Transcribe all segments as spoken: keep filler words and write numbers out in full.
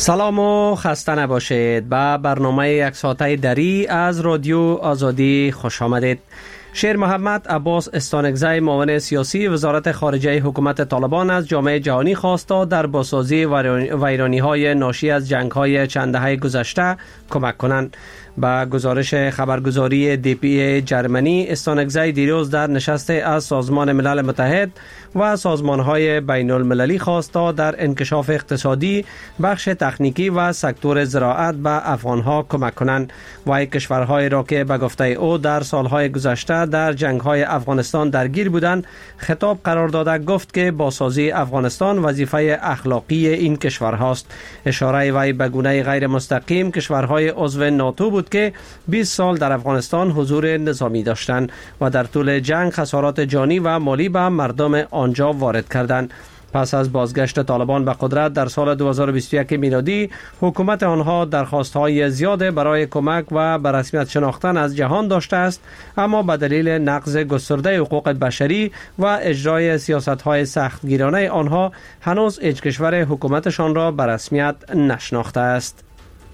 سلام و خسته نباشید. به برنامه یک ساعته دری از رادیو آزادی خوش آمدید. شیر محمد عباس استانکزی معاون سیاسی وزارت خارجه حکومت طالبان از جامعه جهانی خواست تا در بازسازی ویرانی‌های ناشی از جنگ‌های چند دهه گذشته کمک کنند. با گزارش خبرگزاری دی پی ای جرمنی، استانکزی دیروز در نشست از سازمان ملل متحد و سازمان‌های بین المللی خواست تا در انکشاف اقتصادی، بخش تکنیکی و سکتور زراعت به افغان‌ها کمک کنند. و کشورهای را که به گفته او در سالهای گذشته در جنگ‌های افغانستان درگیر بودند خطاب قرار داده گفت که بازسازی افغانستان وظیفه اخلاقی این کشورهاست. اشاره وی به گونه غیر مستقیم کشورهای عضو ناتو بود که بیست سال در افغانستان حضور نظامی داشتند و در طول جنگ خسارات جانی و مالی به مردم آنجا وارد کردند. پس از بازگشت طالبان به قدرت در سال دو هزار و بیست و یک میلادی، حکومت آنها درخواست‌های زیاد برای کمک و به رسمیت شناختن از جهان داشته است، اما به دلیل نقض گسترده حقوق بشری و اجرای سیاست‌های سختگیرانه آنها هنوز هیچ کشور حکومتشان را به رسمیت نشناخته است.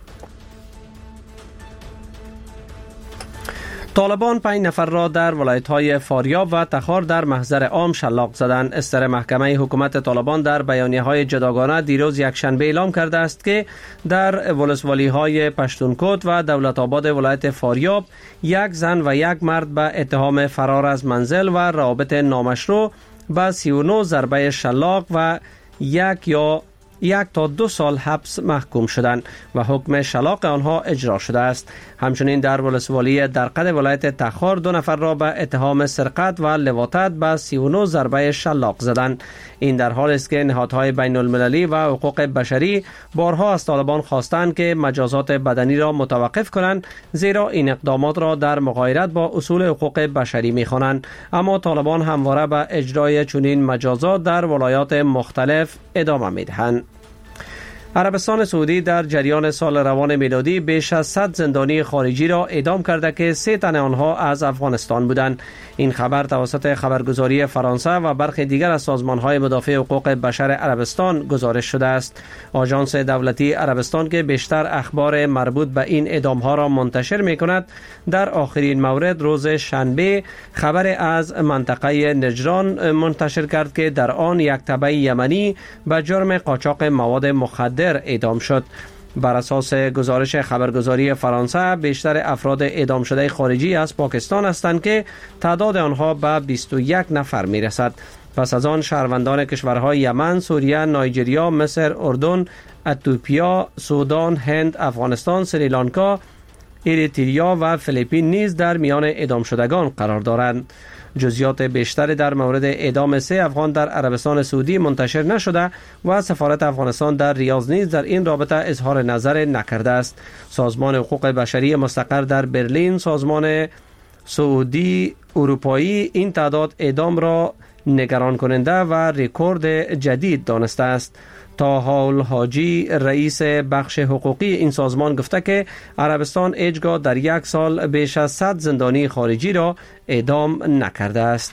طالبان پنج نفر را در ولایت‌های فاریاب و تخار در محضر عام شلاق زدند. استر محکمه حکومت طالبان در بیانیه‌های جداگانه دیروز یکشنبه اعلام کرده است که در ولسوالی‌های پشتونکوت و دولت آباد ولایت فاریاب یک زن و یک مرد به اتهام فرار از منزل و روابط نامشروع به سی و نه ضربه شلاق و یک یا یک تا دو سال حبس محکوم شدند و حکم شلاق آنها اجرا شده است. همچنین در ولسوالی درقد ولایت تخار دو نفر را به اتهام سرقت و لواطت به سی و نه ضربه شلاق زدند. این در حالی است که نهادهای بین المللی و حقوق بشری بارها از طالبان خواستند که مجازات بدنی را متوقف کنند، زیرا این اقدامات را در مغایرت با اصول حقوق بشری می‌خوانند. اما طالبان همواره به اجرای چنین مجازات در ولایات مختلف ادامه می‌دهند. عربستان سعودی در جریان سال روان میلادی بیش از صد زندانی خارجی را اعدام کرده که سه تن آنها از افغانستان بودند. این خبر توسط خبرگزاری فرانسه و برخی دیگر از سازمان‌های مدافع حقوق بشر عربستان گزارش شده است. آژانس دولتی عربستان که بیشتر اخبار مربوط به این اعدام‌ها را منتشر می‌کند، در آخرین مورد روز شنبه خبر از منطقه نجران منتشر کرد که در آن یک تبع یمنی به جرم قاچاق مواد مخدر اعدام شد. بر اساس گزارش خبرگزاری فرانسه، بیشتر افراد اعدام شده خارجی از پاکستان هستند که تعداد آنها به بیست و یک نفر می رسد. پس از آن شهروندان کشورهای یمن، سوریه، نایجریا، مصر، اردن، اتیوپیا، سودان، هند، افغانستان، سریلانکا، اریتریا و فیلیپین نیز در میان اعدام شدگان قرار دارند. جزئیات بیشتری در مورد اعدام سه افغان در عربستان سعودی منتشر نشده و سفارت افغانستان در ریاض نیز در این رابطه اظهار نظر نکرده است. سازمان حقوق بشری مستقر در برلین، سازمان سعودی اروپایی این تعداد اعدام را نگران کننده و رکورد جدید دانسته است. طاهال حاجی رئیس بخش حقوقی این سازمان گفته که عربستان هیچگاه در یک سال بیش از صد زندانی خارجی را اعدام نکرده است.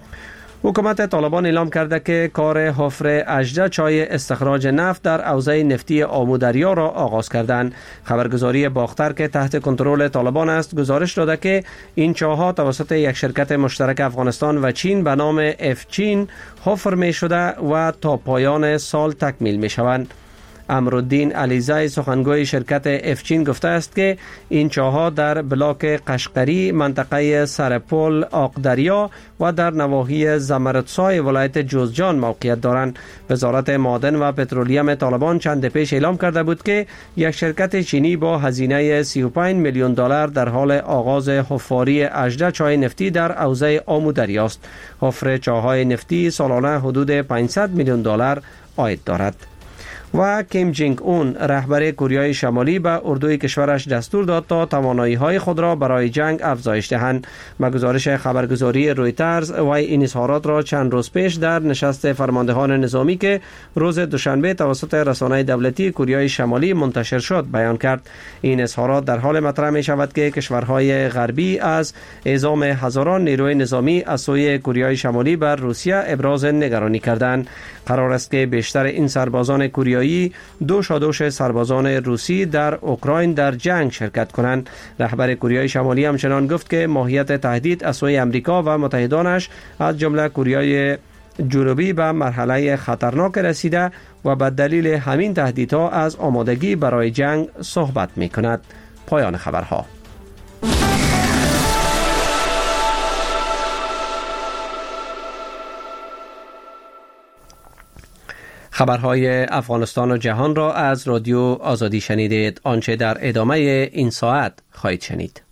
حکومت طالبان اعلام کرده که کار حفر اژده چای استخراج نفت در حوزه نفتی آمودریا را آغاز کردند. خبرگزاری باختر که تحت کنترل طالبان است گزارش داده که این چاه‌ها توسط یک شرکت مشترک افغانستان و چین به نام اف چین حفر می شده و تا پایان سال تکمیل می شوند. امرالدین علیزی سخنگوی شرکت افچین گفته است که این چاه‌ها در بلاک قشقری، منطقه سرپل آقدریا و در نواحی زمردسای ولایت جوزجان موقعیت دارند. وزارت معادن و پترولیم طالبان چند پیش اعلام کرده بود که یک شرکت چینی با هزینه سی و پنج میلیون دلار در حال آغاز حفاری اژده چای نفتی در حوزه آمودریا است. حفر چاه‌های نفتی سالانه حدود پانصد میلیون دلار عاید دارد. و کیم جینگ اون رهبر کره شمالی به اردوی کشورش دستور داد تا توانایی‌های خود را برای جنگ افزایش دهند. با گزارش خبرگزاری رویترز و این اظهارات را چند روز پیش در نشست فرماندهان نظامی که روز دوشنبه توسط رسانه دولتی کره شمالی منتشر شد بیان کرد. این اظهارات در حال مطرح می شود که کشورهای غربی از اعزام هزاران نیروی نظامی از سوی کره شمالی بر روسیه ابراز نگرانی کردند. قرار است که بیشتر این سربازان کره کوریایی دو شادوش سربازان روسی در اوکراین در جنگ شرکت کنند. رهبر کره شمالی همچنان گفت که ماهیت تهدید از سوی امریکا و متحدانش از جمله کره جنوبی به مرحله خطرناک رسیده و به دلیل همین تهدیدها از آمادگی برای جنگ صحبت می کند. پایان خبرها. خبرهای افغانستان و جهان را از رادیو آزادی شنیدید. آنچه در ادامه این ساعت خواهید شنید.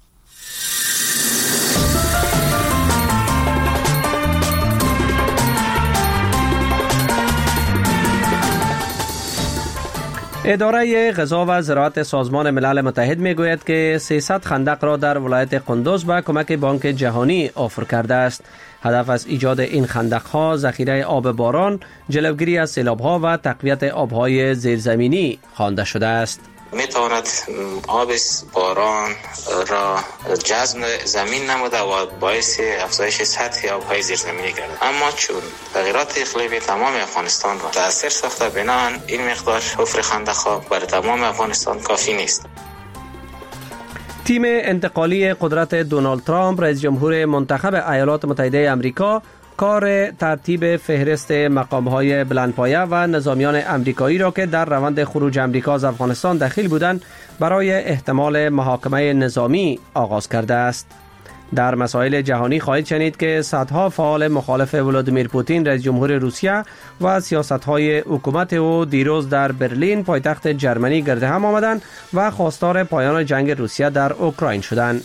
اداره غذا و زراعت سازمان ملل متحد میگوید که سیصد خندق را در ولایت قندوز به کمک بانک جهانی آفر کرده است. هدف از ایجاد این خندق‌ها ذخیره آب باران، جلوگیری از سیلاب‌ها و تقویت آب‌های زیرزمینی خوانده شده است. می تواند آب باران را جذب زمین نموده و باعث افزایش سطح آب‌های زیرزمینی گردد. اما چون تغییرات اقلیمی تمام افغانستان را تأثیر ساخته، بنابراین این مقدار حفر خندق‌ها برای تمام افغانستان کافی نیست. تیم انتقالی قدرت دونالد ترامپ رئیس جمهور منتخب ایالات متحده آمریکا کار ترتیب فهرست مقام‌های بلندپایه و نظامیان آمریکایی را که در روند خروج آمریکا از افغانستان دخیل بودند برای احتمال محاکمه نظامی آغاز کرده است. در مسائل جهانی خواهید شنید که صدها فعال مخالف ولادیمیر پوتین رئیس جمهور روسیه و سیاست‌های حکومت او دیروز در برلین پایتخت جرمنی گرد هم آمدند و خواستار پایان جنگ روسیه در اوکراین شدند.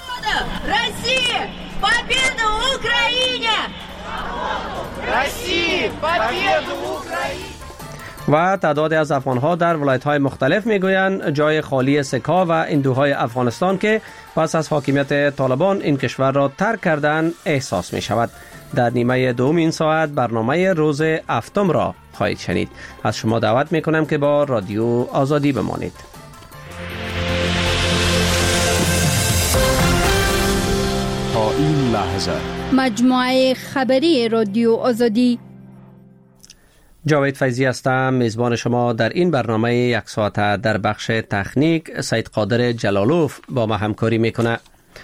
و تعدادی از افغان‌ها در ولایت‌های مختلف می‌گویند جای خالی سکه‌ها و هندوهای افغانستان که پس از حاکمیت طالبان این کشور را ترک کردند احساس می‌شود. در نیمه دوم این ساعت برنامه روز هفتم را خواهید شنید. از شما دعوت می‌کنم که با رادیو آزادی بمانید. تا این لحظه مجموعه خبری رادیو آزادی. جاوید فیضی هستم، میزبان شما در این برنامه یک ساعته. در بخش تکنیک سید قادر جلالوف با ما همکاری میکنه.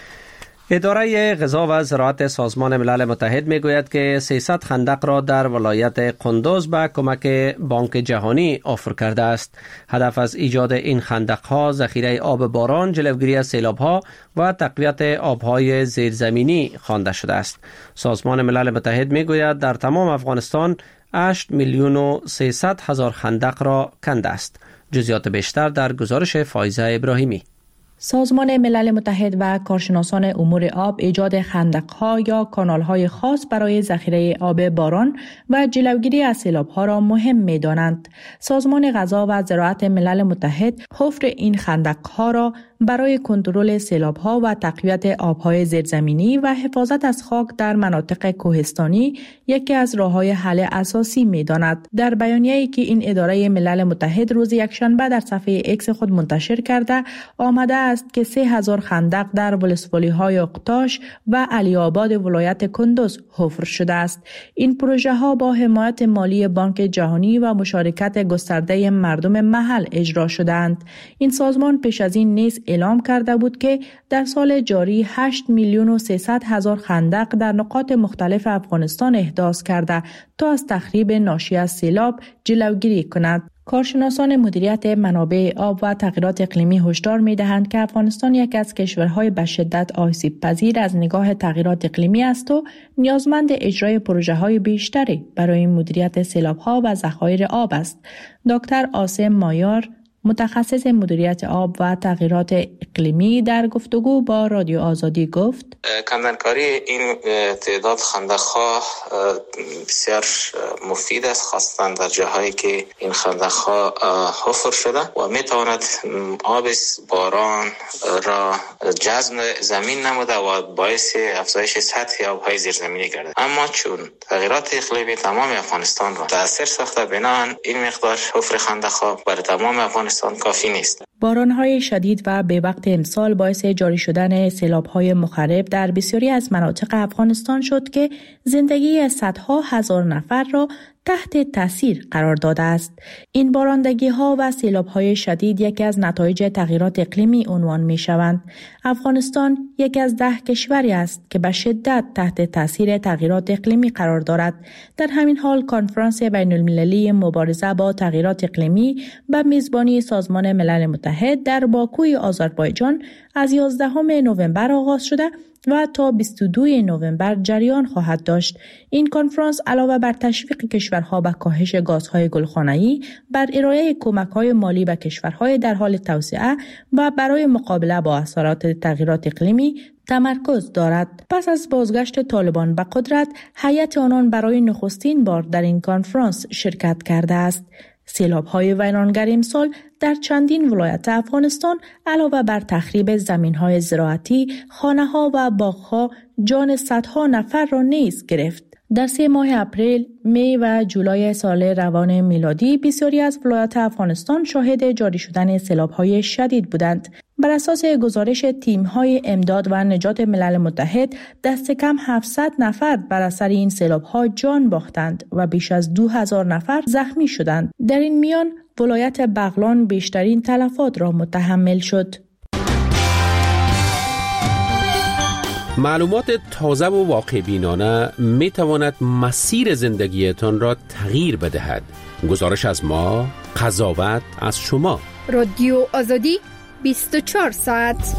اداره غذا و زراعت سازمان ملل متحد میگوید که سیصد خندق را در ولایت قندوز به کمک بانک جهانی آفر کرده است. هدف از ایجاد این خندق‌ها ذخیره آب باران، جلوگیری از سیلاب‌ها و تقویت آب‌های زیرزمینی خوانده شده است. سازمان ملل متحد میگوید در تمام افغانستان هشت میلیون و سیصد هزار خندق را کنده است. جزئیات بیشتر در گزارش فایزه ابراهیمی. سازمان ملل متحد و کارشناسان امور آب ایجاد خندق‌ها یا کانال‌های خاص برای ذخیره آب باران و جلوگیری از سیلاب‌ها را مهم می‌دانند. سازمان غذا و زراعت ملل متحد حفر این خندق‌ها را برای کنترل سیلاب‌ها و تقویت آب‌های زیرزمینی و حفاظت از خاک در مناطق کوهستانی یکی از راه‌های حل اساسی می‌داند. در بیانیه‌ای که این اداره ملل متحد روز یکشنبه در صفحه ایکس خود منتشر کرده، آمده است که سه هزار خندق در ولسوالی‌های اقتاش و علی آباد ولایت کندوز حفر شده است. این پروژه‌ها با حمایت مالی بانک جهانی و مشارکت گسترده مردم محل اجرا شدند. این سازمان پیش از این نیز اعلام کرده بود که در سال جاری هشت میلیون و سیصد هزار خندق در نقاط مختلف افغانستان احداث کرده تا از تخریب ناشی از سیلاب جلوگیری کند. کارشناسان مدیریت منابع آب و تغییرات اقلیمی هشدار می‌دهند که افغانستان یک از کشورهای به شدت آسیب پذیر از نگاه تغییرات اقلیمی است و نیازمند اجرای پروژه‌های بیشتری برای مدیریت سیلاب‌ها و ذخایر آب است. دکتر عاصم مایار، متخصص مدیریت آب و تغییرات اقلیمی، در گفتگو با رادیو آزادی گفت: کندنکاری این تعداد خندق‌ها بسیار مفید است، خاصتا در جاهایی که این خندق‌ها حفر شده و میتواند آب باران را جذب زمین نموده و باعث افزایش سطح آب‌های زیرزمینی گردد. اما چون تغییرات اقلیمی تمام افغانستان را تأثیر ساخته، بنابراین این مقدار حفر خندق‌ها برای تمام افغانستان کافی نیست. باران‌های شدید و به وقت امسال باعث جاری شدن سیلاب‌های مخرب در بسیاری از مناطق افغانستان شد که زندگی صدها هزار نفر را تحت تاثیر قرار داده است. این بارندگی ها و سیلاب های شدید یکی از نتایج تغییرات اقلیمی عنوان می شوند. افغانستان یکی از ده کشوری است که به شدت تحت تاثیر تغییرات اقلیمی قرار دارد. در همین حال کنفرانس بین المللی مبارزه با تغییرات اقلیمی به میزبانی سازمان ملل متحد در باکوی آذربایجان از یازدهم نوامبر آغاز شده و تا بیست و دوم نوامبر جریان خواهد داشت. این کنفرانس علاوه بر تشویق کشورها به کاهش گازهای گلخانه‌ای، بر ارائه کمک‌های مالی به کشورهای در حال توسعه و برای مقابله با اثرات تغییرات اقلیمی تمرکز دارد. پس از بازگشت طالبان به قدرت، هیئت آنان برای نخستین بار در این کنفرانس شرکت کرده است. سیلاب‌های ویرانگر امسال در چندین ولایت افغانستان علاوه بر تخریب زمین‌های زراعتی، خانه‌ها و باغ‌ها جان صدها نفر را نیز گرفت. در سه ماه اپریل، می و جولای سال روان میلادی بسیاری از ولایات افغانستان شاهد جاری شدن سیلاب‌های شدید بودند. بر اساس گزارش تیم‌های امداد و نجات ملل متحد، دست کم هفتصد نفر بر اثر این سیلاب‌ها جان باختند و بیش از دو هزار نفر زخمی شدند. در این میان ولایت بغلان بیشترین تلفات را متحمل شد. معلومات تازه و واقع بینانه می تواند مسیر زندگیتان را تغییر بدهد. گزارش از ما، قضاوت از شما. رادیو آزادی بیست و چهار ساعت.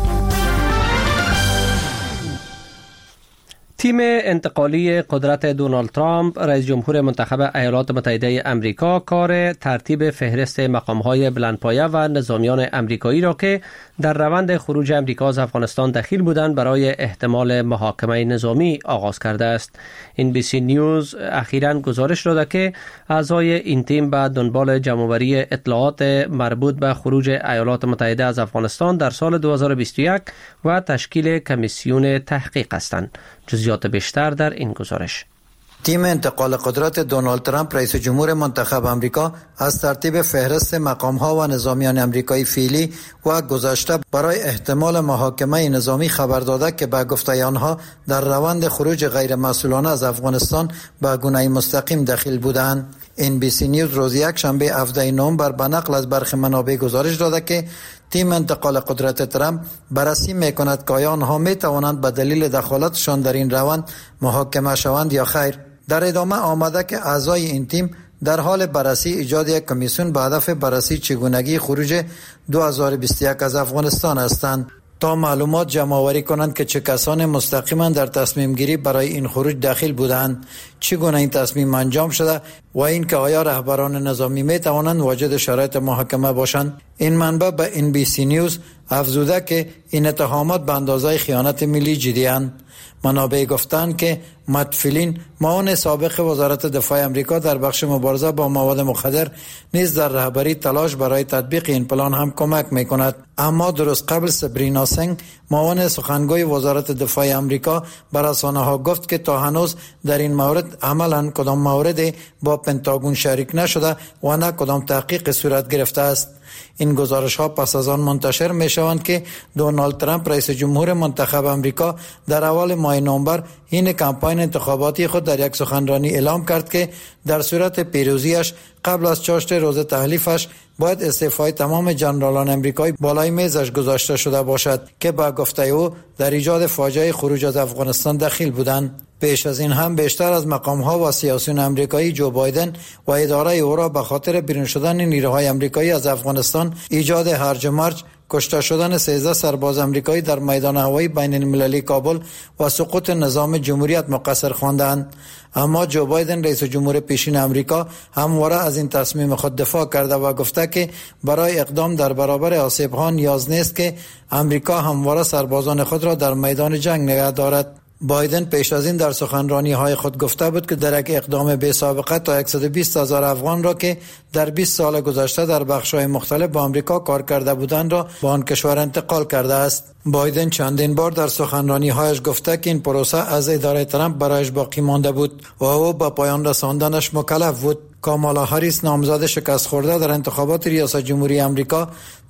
تیم انتقالی قدرت دونالد ترامپ، رئیس جمهور منتخب ایالات متحده امریکا، کار ترتیب فهرست مقام‌های بلندپایه و نظامیان امریکایی را که در روند خروج امریکا از افغانستان دخیل بودند برای احتمال محاکمه نظامی آغاز کرده است. این بی سی نیوز اخیراً گزارش داده که اعضای این تیم به دنبال جمع‌آوری اطلاعات مربوط به خروج ایالات متحده از افغانستان در سال دو هزار و بیست و یک و تشکیل کمیسیون تحقیق هستند. جزئیات بیشتر در این گزارش. تیم انتقال قدرت دونالد ترامپ، رئیس جمهور منتخب امریکا، از ترتیب فهرست مقام‌ها و نظامیان امریکایی فعلی و گذشته برای احتمال محاکمه نظامی خبر داده که به گفته آنها در روند خروج غیر مسئولانه از افغانستان به گونه مستقیم دخیل بودند. این بی سی نیوز روز یک شنبه هفدهم نوامبر به نقل از برخی منابع گزارش داده که تیم انتقال قدرت ترامپ بررسی میکند که آیا آنها می توانند به دلیل دخالتشان در این روند محاکمه شوند یا خیر. در ادامه آمده که اعضای این تیم در حال بررسی ایجاد یک کمیسیون به هدف بررسی چگونگی خروج دو هزار و بیست و یک از افغانستان هستند تا معلومات جمع آوری کنند که چه کسان مستقیما در تصمیم گیری برای این خروج داخل بودند، چگونه این تصمیم انجام شده و این که آیا رهبران نظامی می توانند واجد شرایط محاکمه باشند. این منبع به این بی سی نیوز افزوده که این اتهامات به اندازه خیانت ملی جدی‌اند. منابع گفتند که مت فیلین، معاون سابق وزارت دفاع امریکا در بخش مبارزه با مواد مخدر، نیز در رهبری تلاش برای تطبیق این پلان هم کمک می‌کند. اما درست قبل سبرینا سنگ، معاون سخنگوی وزارت دفاع امریکا، بر رسانه‌ها گفت که تا هنوز در این مورد عملاً کدام مورد با پنتاگون شریک نشده و نه کدام تحقیق صورت گرفته است. این گزارش ها پس از آن منتشر می شوند که دونالد ترامپ، رئیس جمهور منتخب امریکا، در اول ماه نوامبر این کمپاین انتخاباتی خود در یک سخنرانی اعلام کرد که در صورت پیروزیش قبل از چاشت روز تحلیفش باید استعفای تمام جنرالان امریکایی بالای میزش گذاشته شده باشد که با گفته او در ایجاد فاجعه خروج از افغانستان دخیل بودند. پیش از این هم بیشتر از مقام‌ها و سیاسیون امریکایی جو بایدن و اداره او را به خاطر بیرون شدن نیروهای امریکایی از افغانستان، ایجاد هرج و مرج، کشته شدن سیزده سرباز امریکایی در میدان هوایی بین المللی کابل و سقوط نظام جمهوریت مقصر خواندند. اما جو بایدن، رئیس جمهور پیشین امریکا، همواره از این تصمیم خود دفاع کرده و گفته که برای اقدام در برابر آسیب‌ها نیاز نیست که امریکا همواره سربازان خود را در میدان جنگ نگه دارد. بایدن پیش از این در سخنرانی‌های خود گفته بود که در یک اقدام بی سابقه تا صد و بیست هزار افغان را که در بیست سال گذشته در بخش‌های مختلف با آمریکا کار کرده بودند را به آن کشور انتقال کرده است. بایدن چندین بار در سخنرانی‌هایش گفته که این پروسه از اداره ترامپ برایش باقی مانده بود و او به پایان رساندنش مکلف بود. کامالا هریس، نامزد شکست خورده در انتخابات ریاست جمهوری آمریکا،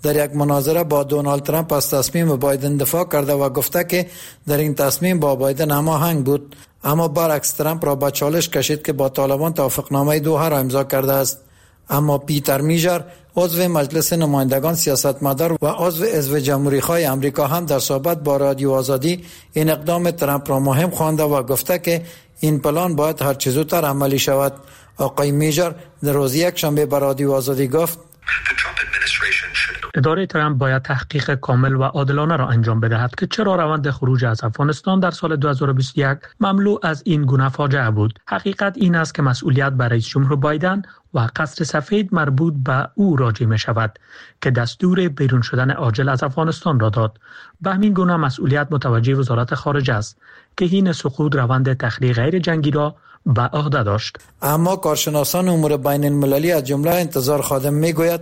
در یک مناظره با دونالد ترامپ از تصمیم بایدن دفاع کرده و گفته که در این تصمیم با بایدن هماهنگ بود، اما برعکس ترامپ را به چالش کشید که با طالبان توافقنامه دوحه را امضا کرده است. اما پیتر میجر، عضو مجلس نمایندگان، سیاستمدار و عضو حزب جمهوری‌خواه امریکا هم در صحبت با رادیو آزادی این اقدام ترامپ را مهم خوانده و گفته که این پلان باید هر چه زودتر عملی شود. آقای میجر در روز یک شنبه به رادیو آزادی گفت: اداره ترامپ باید تحقیق کامل و عادلانه را انجام بدهد که چرا روند خروج از افغانستان در سال دو هزار و بیست و یک مملو از این گونه فاجعه بود. حقیقت این است که مسئولیت به رئیس جمهور بایدن و قصر سفید مربوط به او راجع می شود که دستور بیرون شدن عاجل از افغانستان را داد. به همین گونه مسئولیت متوجه وزارت خارجه است که این سقوط روند تخلیه غیر جنگی را به عهده داشت. اما کارشناسان امور بین المللی از جمله انتظار خادم می گوید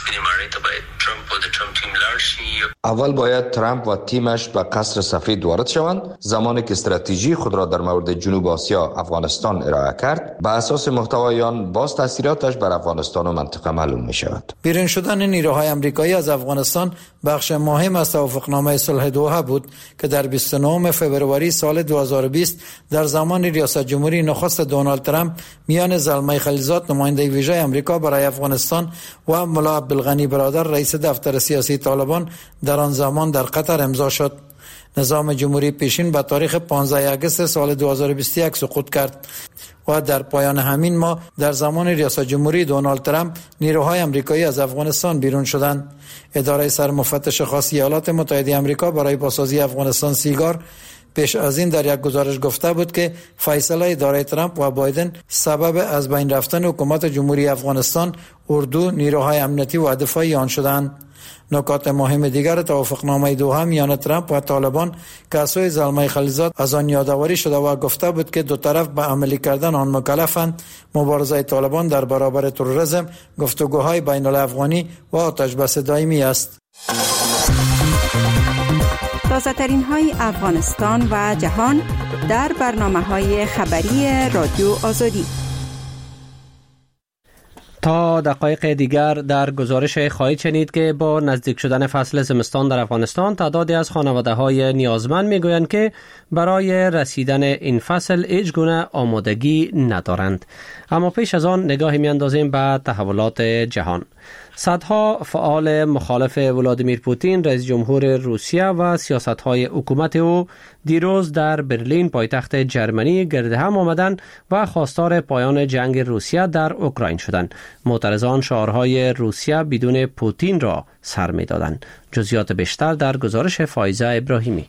اول باید ترامپ و تیمش به قصر سفید وارد شوند. زمانی که استراتژی خود را در مورد جنوب آسیا افغانستان ارائه کرد، به اساس محتوای آن باز تاثیراتش بر افغانستان و منطقه معلوم می شود. بیرون شدن نیروهای آمریکایی از افغانستان بخش مهم از توافقنامه صلح دوحه بود که در بیست و نهم فوریه سال دو هزار و بیست در زمان ریاست جمهوری نخست دونالد ترامپ میان زلمه خلیلزاد نماینده ویژه آمریکا برای افغانستان و ملا عبدالغنی برادر رئیس دفتر سیاسی طالبان در آن زمان در قطر امضا شد. نظام جمهوری پیشین به تاریخ پانزده آگوست سال دو هزار و بیست و یک سقوط کرد و در پایان همین ماه در زمان ریاست جمهوری دونالد ترامپ نیروهای آمریکایی از افغانستان بیرون شدند. اداره سرمفتش خاص ایالات متحده آمریکا برای بازسازی افغانستان سیگار پیش از این در یک گزارش گفته بود که فیصله اداره ترامپ و بایدن سبب از بین رفتن حکومت جمهوری افغانستان، اردو، نیروهای امنیتی و دفاعی آن شدند. نکات مهم دیگر توافقنامه دوحه میان ترامپ و طالبان که از سوی زلمه خلیلزاد از آن یادآوری شده و گفته بود که دو طرف به عملی کردن آن مکلفند، مبارزه طالبان در برابر تروریسم، گفتگوهای بین الافغانی و آتش بس دائمی است. تازه ترین های افغانستان و جهان در برنامه های خبری رادیو آزادی. تا دقایق دیگر در گزارش خواهید شنید که با نزدیک شدن فصل زمستان در افغانستان تعدادی از خانواده های نیازمند می گویند که برای رسیدن این فصل هیچ گونه آمادگی ندارند. اما پیش از آن نگاهی می اندازیم به تحولات جهان. صدها فعال مخالف ولادیمیر پوتین رئیس جمهور روسیه و سیاست‌های حکومت او دیروز در برلین پایتخت جرمنی گرد هم آمدند و خواستار پایان جنگ روسیه در اوکراین شدند. معترضان شعارهای روسیه بدون پوتین را سر می‌دادند. جزئیات بیشتر در گزارش فایزه ابراهیمی.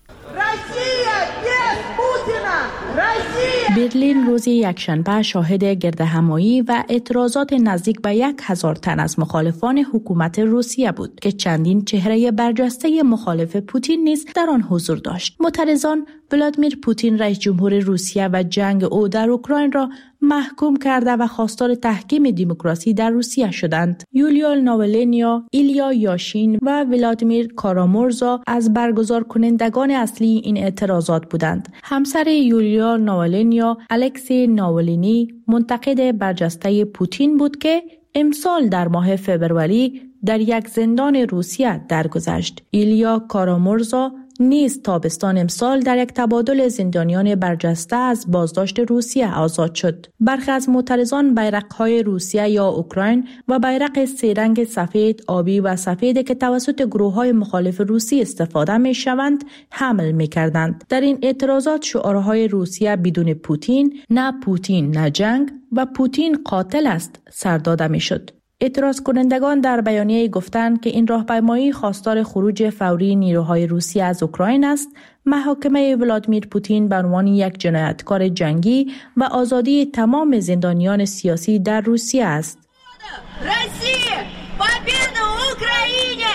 برلین روز یکشنبه شاهد گردهمایی و اعتراضات نزدیک به یک هزار تن از مخالفان حکومت روسیه بود که چندین چهره برجسته مخالف پوتین نیز در آن حضور داشت. معترضان ولادیمیر پوتین رئیس جمهور روسیه و جنگ او در اوکراین را محکوم کرده و خواستار تحکیم دموکراسی در روسیه شدند. یولیا ناولنیا، ایلیا یاشین و ولادیمیر کارامورزا از برگزار کنندگان اصلی این اعتراضات بودند. همسر یولیا ناولنیا، الکسی ناولنی، منتقد برجسته پوتین بود که امسال در ماه فوریه در یک زندان روسیه درگذشت. ایلیا کارامورزا نیز تابستان امسال در یک تبادل زندانیان برجسته از بازداشت روسیه آزاد شد. برخی از معترضان بیرق‌های روسیه یا اوکراین و بیرق سه رنگ سفید، آبی و سفید که توسط گروه‌های مخالف روسی استفاده می‌شوند حمل می‌کردند. در این اعتراضات شعارهای روسیه بدون پوتین، نه پوتین نه جنگ و پوتین قاتل است سر داده می‌شد. اعتراض کنندگان در بیانیه گفتند که این راهپیمایی خواستار خروج فوری نیروهای روسیه از اوکراین است، محاکمه ولادیمیر پوتین به عنوان یک جنایتکار جنگی و آزادی تمام زندانیان سیاسی در روسیه است. روسیه победа اوکراینه!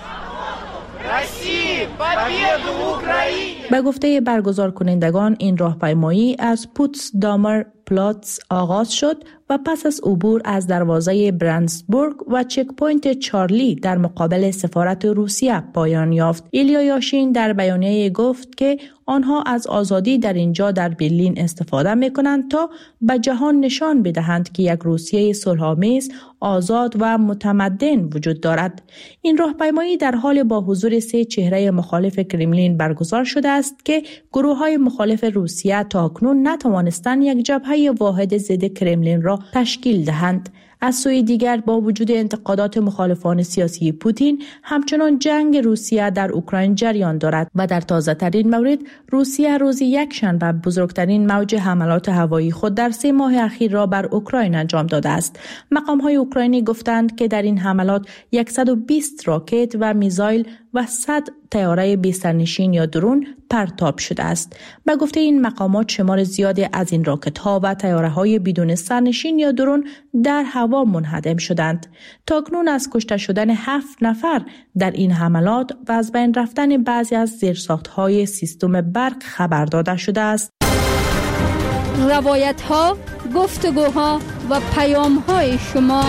روسیه победа اوکراینه! به گفته برگزار کنندگان این راهپیمایی از پوتسدامر پلاتس آغاز شد و پس از عبور از دروازه برندسبورگ و چک پوینت چارلی در مقابل سفارت روسیه پایان یافت. ایلیا یاشین در بیانیه گفت که آنها از آزادی در اینجا در برلین استفاده می‌کنند تا به جهان نشان بدهند که یک روسیه صلح‌آمیز، آزاد و متمدن وجود دارد. این راهپیمایی در حال با حضور سه چهره مخالف کرملین برگزار شده است که گروه‌های مخالف روسیه تاکنون نتوانستند یک جبهه واحد ضد کرملین را تشکیل دهند. از سوی دیگر با وجود انتقادات مخالفان سیاسی پوتین، همچنان جنگ روسیه در اوکراین جریان دارد و در تازه ترین مورد روسیه روزی یک شنبه بزرگترین موج حملات هوایی خود در سه ماه اخیر را بر اوکراین انجام داده است. مقام‌های اوکراینی گفتند که در این حملات صد و بیست راکت و میزایل و صد طیاره بی‌سرنشین یا درون پرتاب شده است. به گفته این مقامات شمار زیادی از این راکت‌ها و طیاره‌های بدون سرنشین یا درون در هوا منهدم شدند. تاکنون از کشته شدن هفت نفر در این حملات و از بین رفتن بعضی از زیرساخت‌های سیستم برق خبر داده شده است. روایت‌ها، گفتگوها و پیام‌های شما.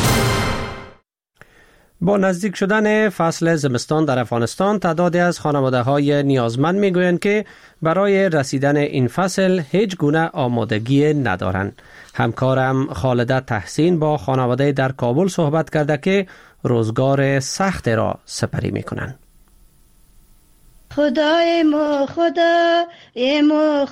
با نزدیک شدن فصل زمستان در افغانستان، تعدادی از خانواده‌های نیازمند می‌گویند که برای رسیدن این فصل هیچ گونه آمادگی ندارند. همکارم خالده تحسین با خانواده در کابل صحبت کرده که روزگار سخت را سپری می‌کنند. خدای مو خدای مو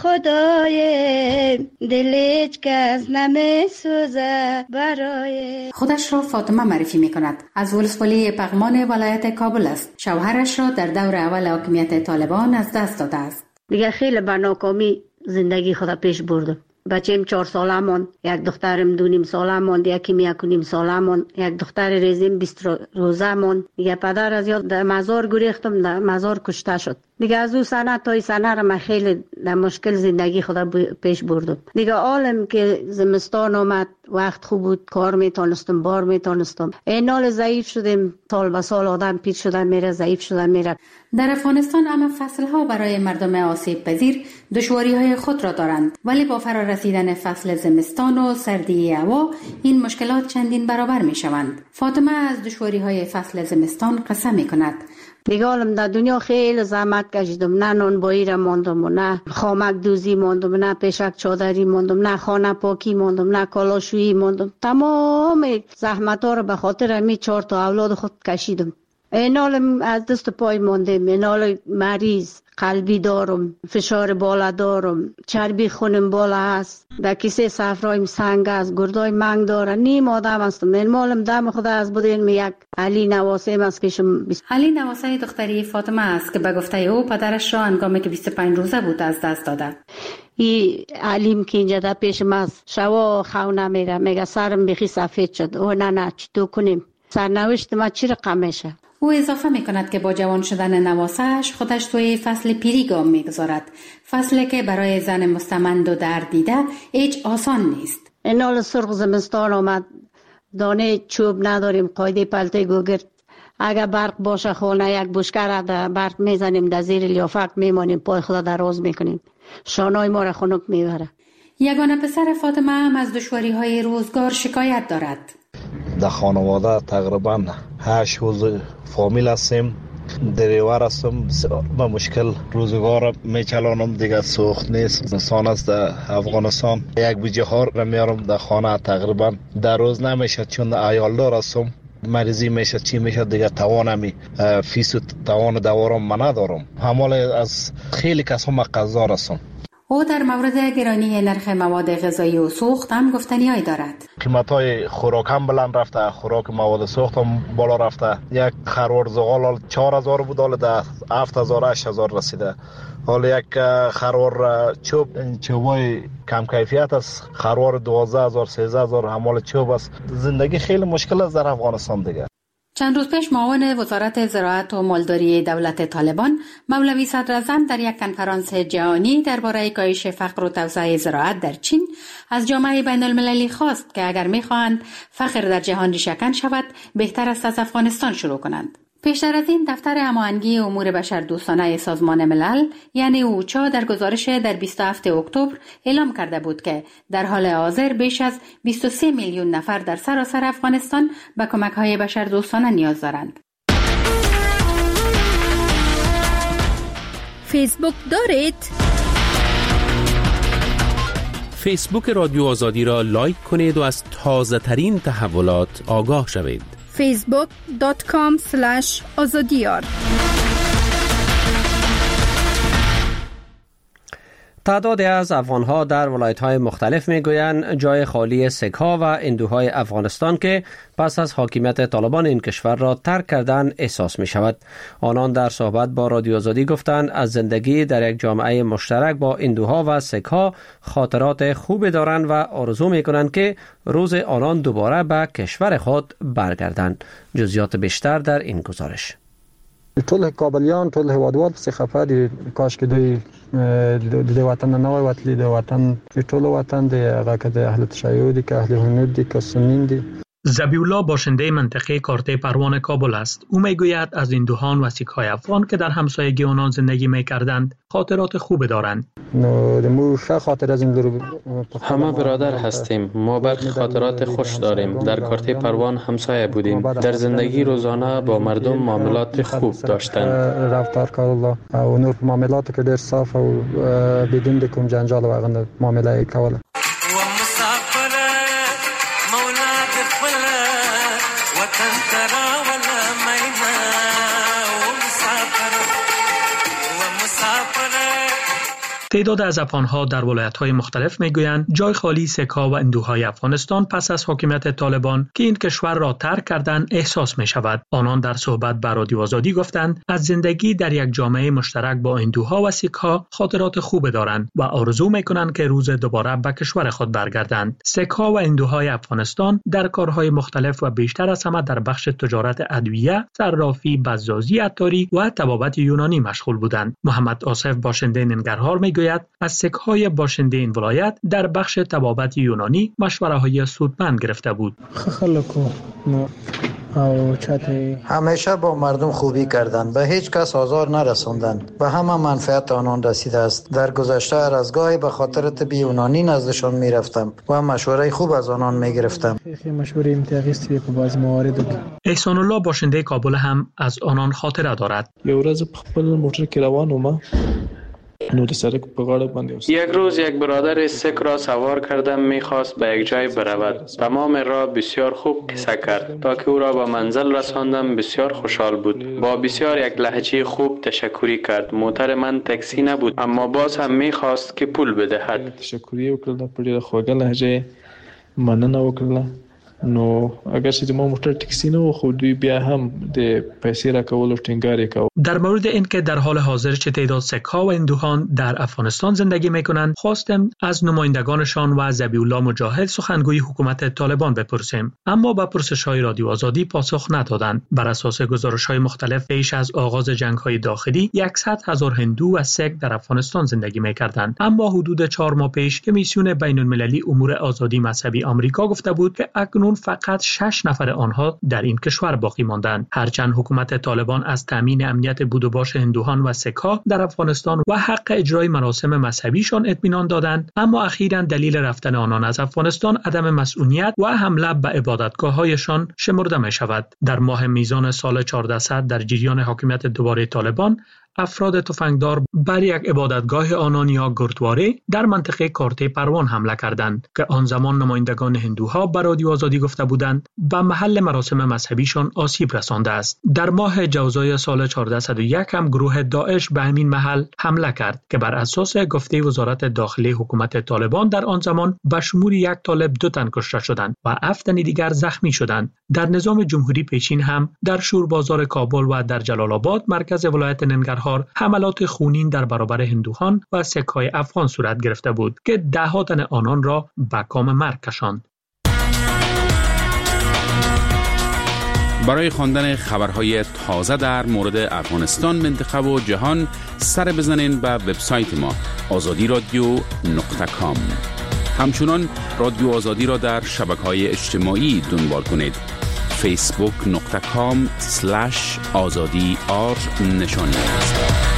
خدای دل هیچ کس نمی سوزه برای. خودش را فاطمه معرفی می کند. از ولسوالی پغمان ولایت کابل است. شوهرش را در دور اول حاکمیت طالبان از دست داده است. دیگه خیلی با ناکامی زندگی خود پیش بردم. بچه‌م چهار ساله ماند، یک دخترم دو نیم ساله ماند، یکیم یک و نیم ساله ماند، یک دختر ریزیم بیست روزه ماند. دیگه پدر از یاد در مزار گریختم، در مزار کشته شد. دیگه از اون سنه تا این سنه را من خیلی در مشکل زندگی خود پیش بردم. دیگه عالم که زمستان آمد، وقت خوب بود، کار میتونستم، بار میتونستم. این حال ضعیف شدیم، سال به سال آدم پیر شدن میره، ضعیف شدن میره. در افغانستان اما فصلها برای مردم آسیب پذیر دشواری های خود را دارند، ولی با فرا رسیدن فصل زمستان و سردی هوا این مشکلات چندین برابر می شوند. فاطمه از دشواری های فصل زمستان قصه می کند. دیگه حالم در دنیا خیلی زحمت کشیدم، نه نان بایی را ماندم و نه خامک دوزی ماندم، نه پیشک چادری ماندم، نه خانه پاکی ماندم، نه کالاشویی ماندم. تمام زحمت ها را به خاطر همی چهار تا اولاد خود کشیدم. این حالم از دست پای ماندم. این حال مریض قلبی دارم، فشار بالا دارم، چربی خونم بالا هست، در کیسه صفرایم سنگ است، گردای منگ داره، نیم آدم هستم. این مالم دم خدا از بودین می یک علی نواسه است پیشم. علی نواسه دختری فاطمه است که به گفته او پدرش را هنگامی که بیست و پنج روزه بود از دست داده. ای علیم که اینجا در پیشم است، شوا خونه میره، میگه سرم بخی سفید شد. او نه نه چی تو کنیم، سرنوشت ما چی رقم میشه. او اضافه می کند که با جوان شدن نواسهش خودش توی فصل پیری گام می گذارد. فصلی که برای زن مستمند و درد دیده هیچ آسان نیست. این حال سرخ زمستان آمد، دانه چوب نداریم، قایده پلته گوگرد. اگر برق باشه خونه یک بشکه در برق میزنیم، در زیر لیافک میمانیم، پای خدا دراز میکنیم، شانای ما را خنک میبره. یگانه پسر فاطمه هم از دشواری های روزگار شکایت دارد. در خانواده تقریبا هشت حوزه فامیل هستیم، دریور هستم، با مشکل روزگار میچلانم، دیگه سوخت نیست. انسان است در افغانستان یک بجه ها را میارم در خانه، تقریبا در روز نمیشه چون عیالدار هستم، مریضی میشه چی میشه دیگه توانمی فیس و توان دوارم من ندارم. همال از خیلی کس هم قضار هستم. او در مورد گرانی نرخ مواد غذایی و سوخت هم گفتنیایی دارد. قیمت‌های خوراک هم بلند رفته، خوراک مواد سوخت هم بالا رفته. یک خروار زغال چهار هزار بود، حالا در هفت هزار هشت هزار رسیده. حالا یک خروار چوب، چوبای کم کیفیت است، خروار دوازده هزار سیزده هزار همال چوب است. زندگی خیلی مشکل است در افغانستان دیگه. چند روز پیش معاون وزارت زراعت و مالداری دولت طالبان مولوی صدر اعظم در یک کنفرانس جهانی درباره کاهش فقر و توسعه زراعت در چین از جامعه بین المللی خواست که اگر می‌خواهند فقر در جهان ریشه‌کن شود بهتر است از افغانستان شروع کنند. پیشتر از این دفتر هماهنگی امور بشردوستانه سازمان ملل یعنی اوچا در گزارش در بیست و هفتم اکتبر اعلام کرده بود که در حال حاضر بیش از بیست و سه میلیون نفر در سراسر افغانستان به کمک‌های بشردوستانه نیاز دارند. فیسبوک دارید؟ فیسبوک رادیو آزادی را لایک کنید و از تازه ترین تحولات آگاه شوید. فیسبوک دات کام اسلش آزادیار. تعدادی از افغان‌ها در ولایت‌های مختلف می‌گویند جای خالی سک‌ها و هندوهای افغانستان که پس از حاکمیت طالبان این کشور را ترک کردن احساس می‌شود. آنان در صحبت با رادیو آزادی گفتند از زندگی در یک جامعه مشترک با هندوها و سک‌ها خاطرات خوبی دارند و آرزو می‌کنند که روز آنان دوباره به کشور خود برگردند. جزئیات بیشتر در این گزارش. ټول کابلیان ټول هوادوال څخه خفه دي کاش کې دوی د وطن نه وتلی د وطن ټول وطن د هغه که د اهل تشیع دي که اهل هنود دي که سنین دي. ذبیح‌الله باشنده منطقه کارته پروان کابل است. او میگوید از هندوهان و سیک‌های افغان که در همسایگی آنان زندگی می‌کردند خاطرات خوب دارند. همه برادر هستیم. ما برخی خاطرات خوش داریم. در کارته پروان همسایه بودیم. در زندگی روزانه با مردم معاملات خوب داشتند. رفتار کول او نور معاملات که ډېر صاف او بدون د کوم جنجال و هغه معامله کوله. تعداد از افغان‌ها در ولایت‌های مختلف می‌گویند جای خالی سک‌ها و هندوهای افغانستان پس از حاکمیت طالبان که این کشور را ترک کردند احساس می‌شود. آنان در صحبت با رادیو آزادی گفتند از زندگی در یک جامعه مشترک با هندوها و سک‌ها خاطرات خوب دارند و آرزو می‌کنند که روز دوباره به کشور خود برگردند. سک‌ها و هندوهای افغانستان در کارهای مختلف و بیشتر از همه در بخش تجارت ادویه، صرافی، بزازی عطاری و طبابت یونانی مشغول بودند. محمد آصف باشنده ننگرهار می‌گوید از سک‌های باشنده این ولایت در بخش طبابت یونانی مشوره‌های سودمند گرفته بود. همیشه با مردم خوبی کردند، به هیچ کس آزار نرساندند، به همه منفعت آنان رسیده است. در گذشته هر از گاهی به خاطر طب یونانی نزدشان میرفتم و مشوره خوب از آنان میگرفتم. احسان الله باشنده کابل هم از آنان خاطره دارد. یو ورځ په خپل موټر کې روان وم. یک روز یک برادر سک را سوار کردم، میخواست به یک جای برود. تمام راه بسیار خوب قصه کرد تا که او را به منزل رساندم. بسیار خوشحال بود. با بسیار یک لهجه خوب تشکری کرد. موتر من تاکسی نبود اما باز هم میخواست که پول بدهد. تشکری وکړه په ډیره خوږه لهجه مننه وکړه. نو اگر چې ما موټر ټکسی نه و خو دوی بیا هم د پیسې راکولو ټینګار وکاو. در مورد اینکه در حال حاضر چه تعداد سک‌ها و هندوهان در افغانستان زندگی میکنند خواستم از نمایندگانشان و ذبیح‌الله مجاهد سخنگوی حکومت طالبان بپرسیم، اما به پرسش‌های رادیو آزادی پاسخ ندادند. بر اساس گزارش‌های مختلف پیش از آغاز جنگ‌های داخلی صد هزار هندو و سک در افغانستان زندگی میکردند، اما حدود چهار ماه پیش کمیسیون بین‌المللی امور آزادی مذهبی آمریکا گفته بود که اکنون فقط شش نفر آنها در این کشور باقی ماندند. هرچند حکومت طالبان از تامین امنیت بود و باش هندوهان و سک‌ها در افغانستان و حق اجرای مراسم مذهبیشان اطمینان دادند، اما اخیراً دلیل رفتن آنان از افغانستان عدم مسئولیت و حمله به عبادتگاه‌هایشان شمرده می شود. در ماه میزان سال چهاردهصد در جریان حاکمیت دوباره طالبان افراد تفنگدار بر یک عبادتگاه آنان یا گردواره در منطقه کارته پروان حمله کردند که آن زمان نمایندگان هندوها بر رادیو آزادی گفته بودند به محل مراسم مذهبیشان آسیب رسانده است. در ماه جوزای سال چهاردهصد و یک هم گروه داعش به همین محل حمله کرد که بر اساس گفته وزارت داخلی حکومت طالبان در آن زمان به شمول یک طالب دو تن کشته شدند و هفت تن دیگر زخمی شدند. در نظام جمهوری پیشین هم در شوربازار کابل و در جلال آباد مرکز ولایت ننگرهار حملات خونین در برابر هندوهان و سک‌های افغان صورت گرفته بود که ده ها تن آنان را به کام مرگ کشاند. برای خواندن خبرهای تازه در مورد افغانستان، منطقه و جهان سر بزنین به وبسایت ما آزادی رادیو نقطه کام. همچنان رادیو آزادی را در شبکه‌های اجتماعی دنبال کنید. فیسبوک نقطه کام سلش آزادی آر نشانی است.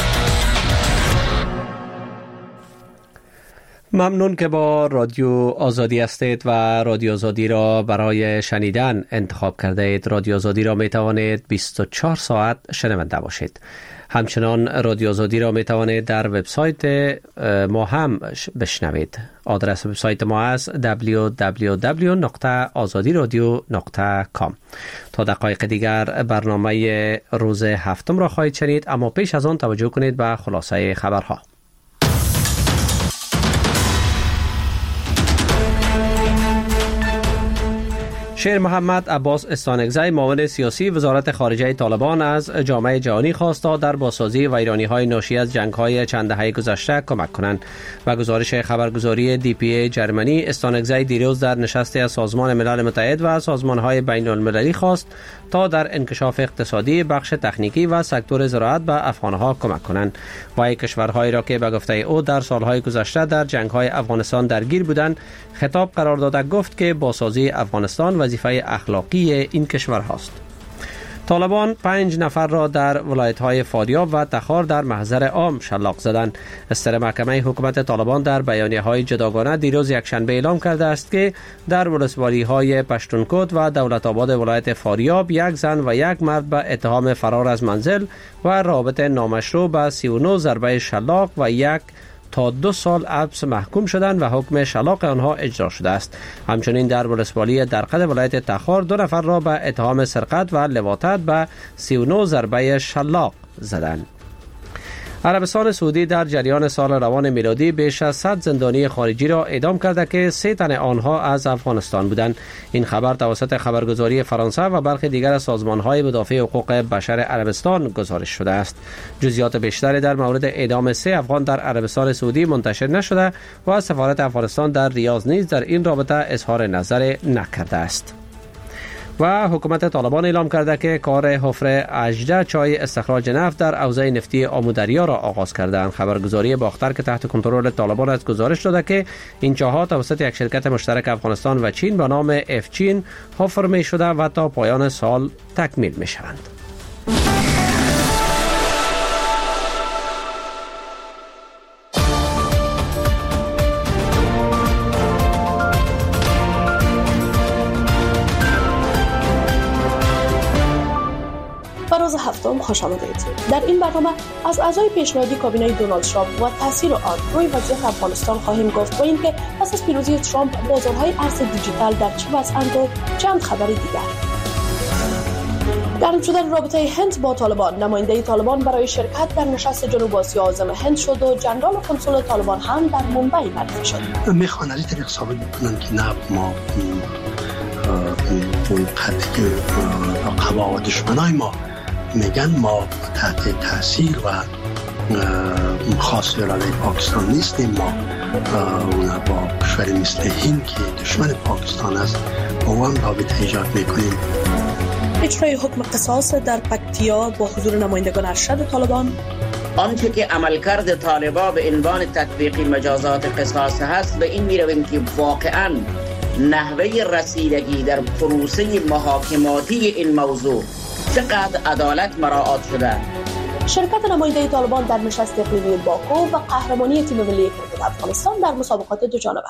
ممنون که با رادیو آزادی هستید و رادیو آزادی را برای شنیدن انتخاب کرده اید. رادیو آزادی را می توانید بیست و چهار ساعت شنونده باشید. همچنان رادیو آزادی را می توانید در وبسایت ما هم بشنوید. آدرس وبسایت ما است دبلیو دبلیو دبلیو نقطه آزادی رادیو نقطه کام. تا دقایق دیگر برنامه روز هفتم را خواهید شنید، اما پیش از آن توجه کنید به خلاصه خبرها. شیر محمد عباس استانکزی معاون سیاسی وزارت خارجه طالبان از جامعه جهانی خواست تا در بازسازی ویرانی‌های ناشی از جنگ‌های چند دهه گذشته کمک کنند. و گزارش خبرگزاری دی پی ای جرمنی، استانکزی دیروز در نشستی از سازمان ملل متحد و سازمان‌های بین‌المللی خواست تا در انکشاف اقتصادی، بخش تکنیکی و سکتور زراعت به افغان‌ها کمک کنند. و کشورهایی را که به گفته او در سال‌های گذشته در جنگ‌های افغانستان درگیر بودند خطاب قرار داده گفت که بازسازی افغانستان وظیفه اخلاقی این کشور هاست. طالبان پنج نفر را در ولایت‌های فاریاب و تخار در محضر عام شلاق زدند. استر محکمه حکومت طالبان در بیانیه‌های جداگانه دیروز یکشنبه اعلام کرده است که در ولسوالی‌های پشتونکوت و دولت آباد ولایت فاریاب یک زن و یک مرد به اتهام فرار از منزل و رابط نامشروع به سی و نه ضربه شلاق و یک تا دو سال حبس محکوم شدند و حکم شلاق آنها اجرا شده است. همچنین در ولسوالی درقد ولایت تخار دو نفر را به اتهام سرقت و لواطت به سی و نه ضربه شلاق زدند. عربستان سعودی در جریان سال روان میلادی بیش از صد زندانی خارجی را اعدام کرده که سه تن آنها از افغانستان بودند. این خبر توسط خبرگزاری فرانسه و برخی دیگر از سازمان‌های مدافع حقوق بشر عربستان گزارش شده است. جزئیات بیشتری در مورد اعدام سه افغان در عربستان سعودی منتشر نشده و سفارت افغانستان در ریاض نیز در این رابطه اظهار نظر نکرده است. و حکومت طالبان اعلام کرده که کار حفر اژده چای استخراج نفت در حوزه نفتی آمودریا را آغاز کردند. خبرگزاری باختر که تحت کنترل طالبان است گزارش داده که این چاها توسط یک شرکت مشترک افغانستان و چین به نام اف چین حفر می شده و تا پایان سال تکمیل می شوند. روز هفتم خوش آمدید. در این برنامه از اعضای پیشنهادی کابینه دونالد ترامپ و تاثیر آن روی وضعیت افغانستان خواهیم گفت و اینکه پس از پیروزی ترامپ بازارهای ارز دیجیتال در چه وضعند و چند خبر دیگر. گرم شدن رابطه هند با طالبان، نماینده طالبان برای شرکت در نشست جنوب آسیا عازم هند شد و جنرال کنسول طالبان هم در ممبئی معرفی شد. میخوان از این طریق ثابت بکنن که نه ما اون قدر رقبا و دشمنای ما میگن ما تحت تاثیر و خاصی علیه پاکستان نیستیم. ما با کشوری مثل هند که دشمن پاکستان است با هم رابطه ایجاد میکنیم. اجرای حکم قصاص در پکتیا با حضور نمایندگان ارشد طالبان. آنچه که عملکرد طالبان به عنوان تطبیق مجازات قصاص هست به این میرویم که واقعاً نحوه رسیدگی در پروسه محاکماتی این موضوع چقدر عدالت مراعات شده. شرکت نماینده طالبان در نشست اقلیمی باکو و قهرمانی تیم ملی کرکت افغانستان در مسابقات دو جانبه.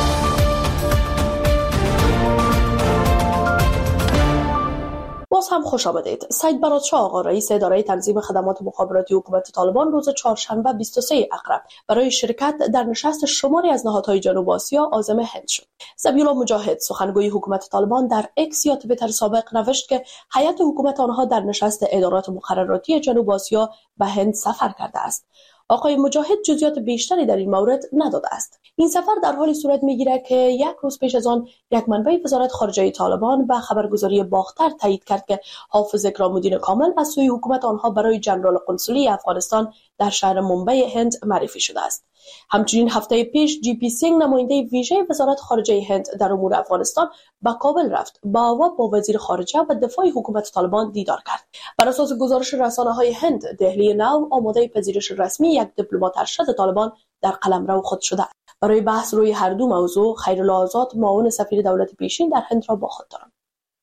باز هم خوش آمدید. سید برادشاه آقا رئیس اداره تنظیم خدمات مخابراتی حکومت طالبان روز چهارشنبه بیست و سه اقرب برای شرکت در نشست شماری از نهادهای جنوب آسیا عازم هند شد. ذبیح الله مجاهد سخنگوی حکومت طالبان در اکس یا توییتر سابق نوشت که هیئت حکومت آنها در نشست ادارات مقرراتی جنوب آسیا به هند سفر کرده است. آقای مجاهد جزئیات بیشتری در این مورد نداده است. این سفر در حالی صورت می‌گیرد که یک روز پیش از آن یک منبع وزارت خارجه طالبان به خبرگزاری باختر تایید کرد که حافظ اکرام‌الدین کامل از سوی حکومت آنها برای جنرال قنصلی افغانستان در شهر ممبئی هند معرفی شده است. همچنین هفته پیش جی پی سینگ نماینده ویژه وزارت خارجه هند در امور افغانستان به کابل رفت با و با وزیر خارجه و دفاع حکومت طالبان دیدار کرد. بر اساس گزارش رسانه‌های هند، دهلی نو آماده پذیرش رسمی یک دیپلمات ارشد طالبان در قلمرو خود شده است. برای بحث روی هر دو موضوع خیرالله آزاد معاون سفیر دولت پیشین در هند را با خود دارم.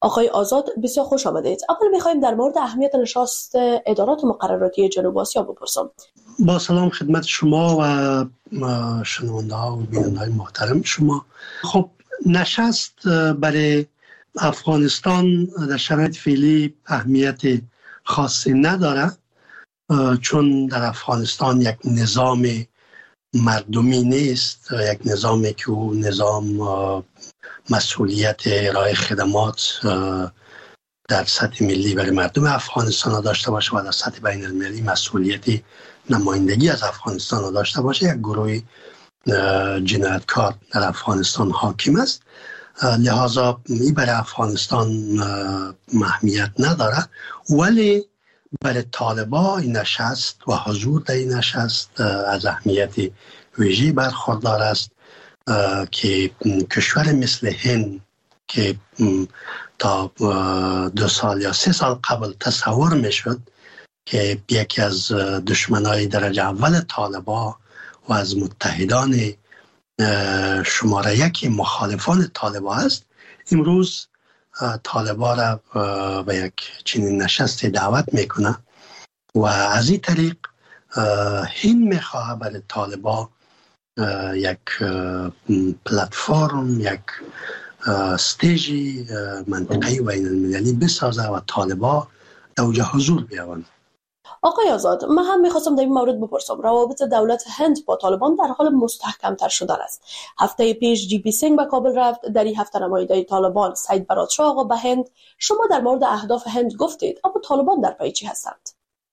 آقای آزاد بسیار خوش آمدید. اول می‌خوایم در مورد اهمیت نشست ادارات مقرراتی جنوب آسیا بپرسم. با سلام خدمت شما و شنونده‌ها و بیننده‌های محترم شما. خب نشست برای افغانستان در شرایط فعلی اهمیت خاصی نداره، چون در افغانستان یک نظام مردمی نیست، یک نظامی که او نظام مسئولیت ارائه خدمات در سطح ملی برای مردم افغانستان را داشته باشه و در سطح بین المللی مسئولیت نمایندگی از افغانستان را داشته باشه. یک گروه جنایتکار در افغانستان حاکم است، لحاظا این برای افغانستان اهمیت نداره، ولی برای طالبا این نشست و حضور در این نشست از اهمیت ویژه‌ای برخوردار است که کشور مثل هند که تا دو سال یا سه سال قبل تصور میشد که یکی از دشمنای درجه اول طالبا و از متحدان شماره یک مخالفان طالبا است، امروز طالبا را به یک چنین نشست دعوت میکنه و از این طریق هند میخواه برای طالبا یک پلتفرم، یک استیجی منطقه‌ای و بین المللی بسازه و طالبا در اونجا حضور بیاورند. آقای آزاد، من هم میخواستم در این مورد بپرسم. روابط دولت هند با طالبان در حال مستحکم تر شدن است. هفته پیش جی پی سینگ به کابل رفت. در این هفته نماینده طالبان سید برادشاه آقا به هند. شما در مورد اهداف هند گفتید، اما طالبان در پای چی هستند؟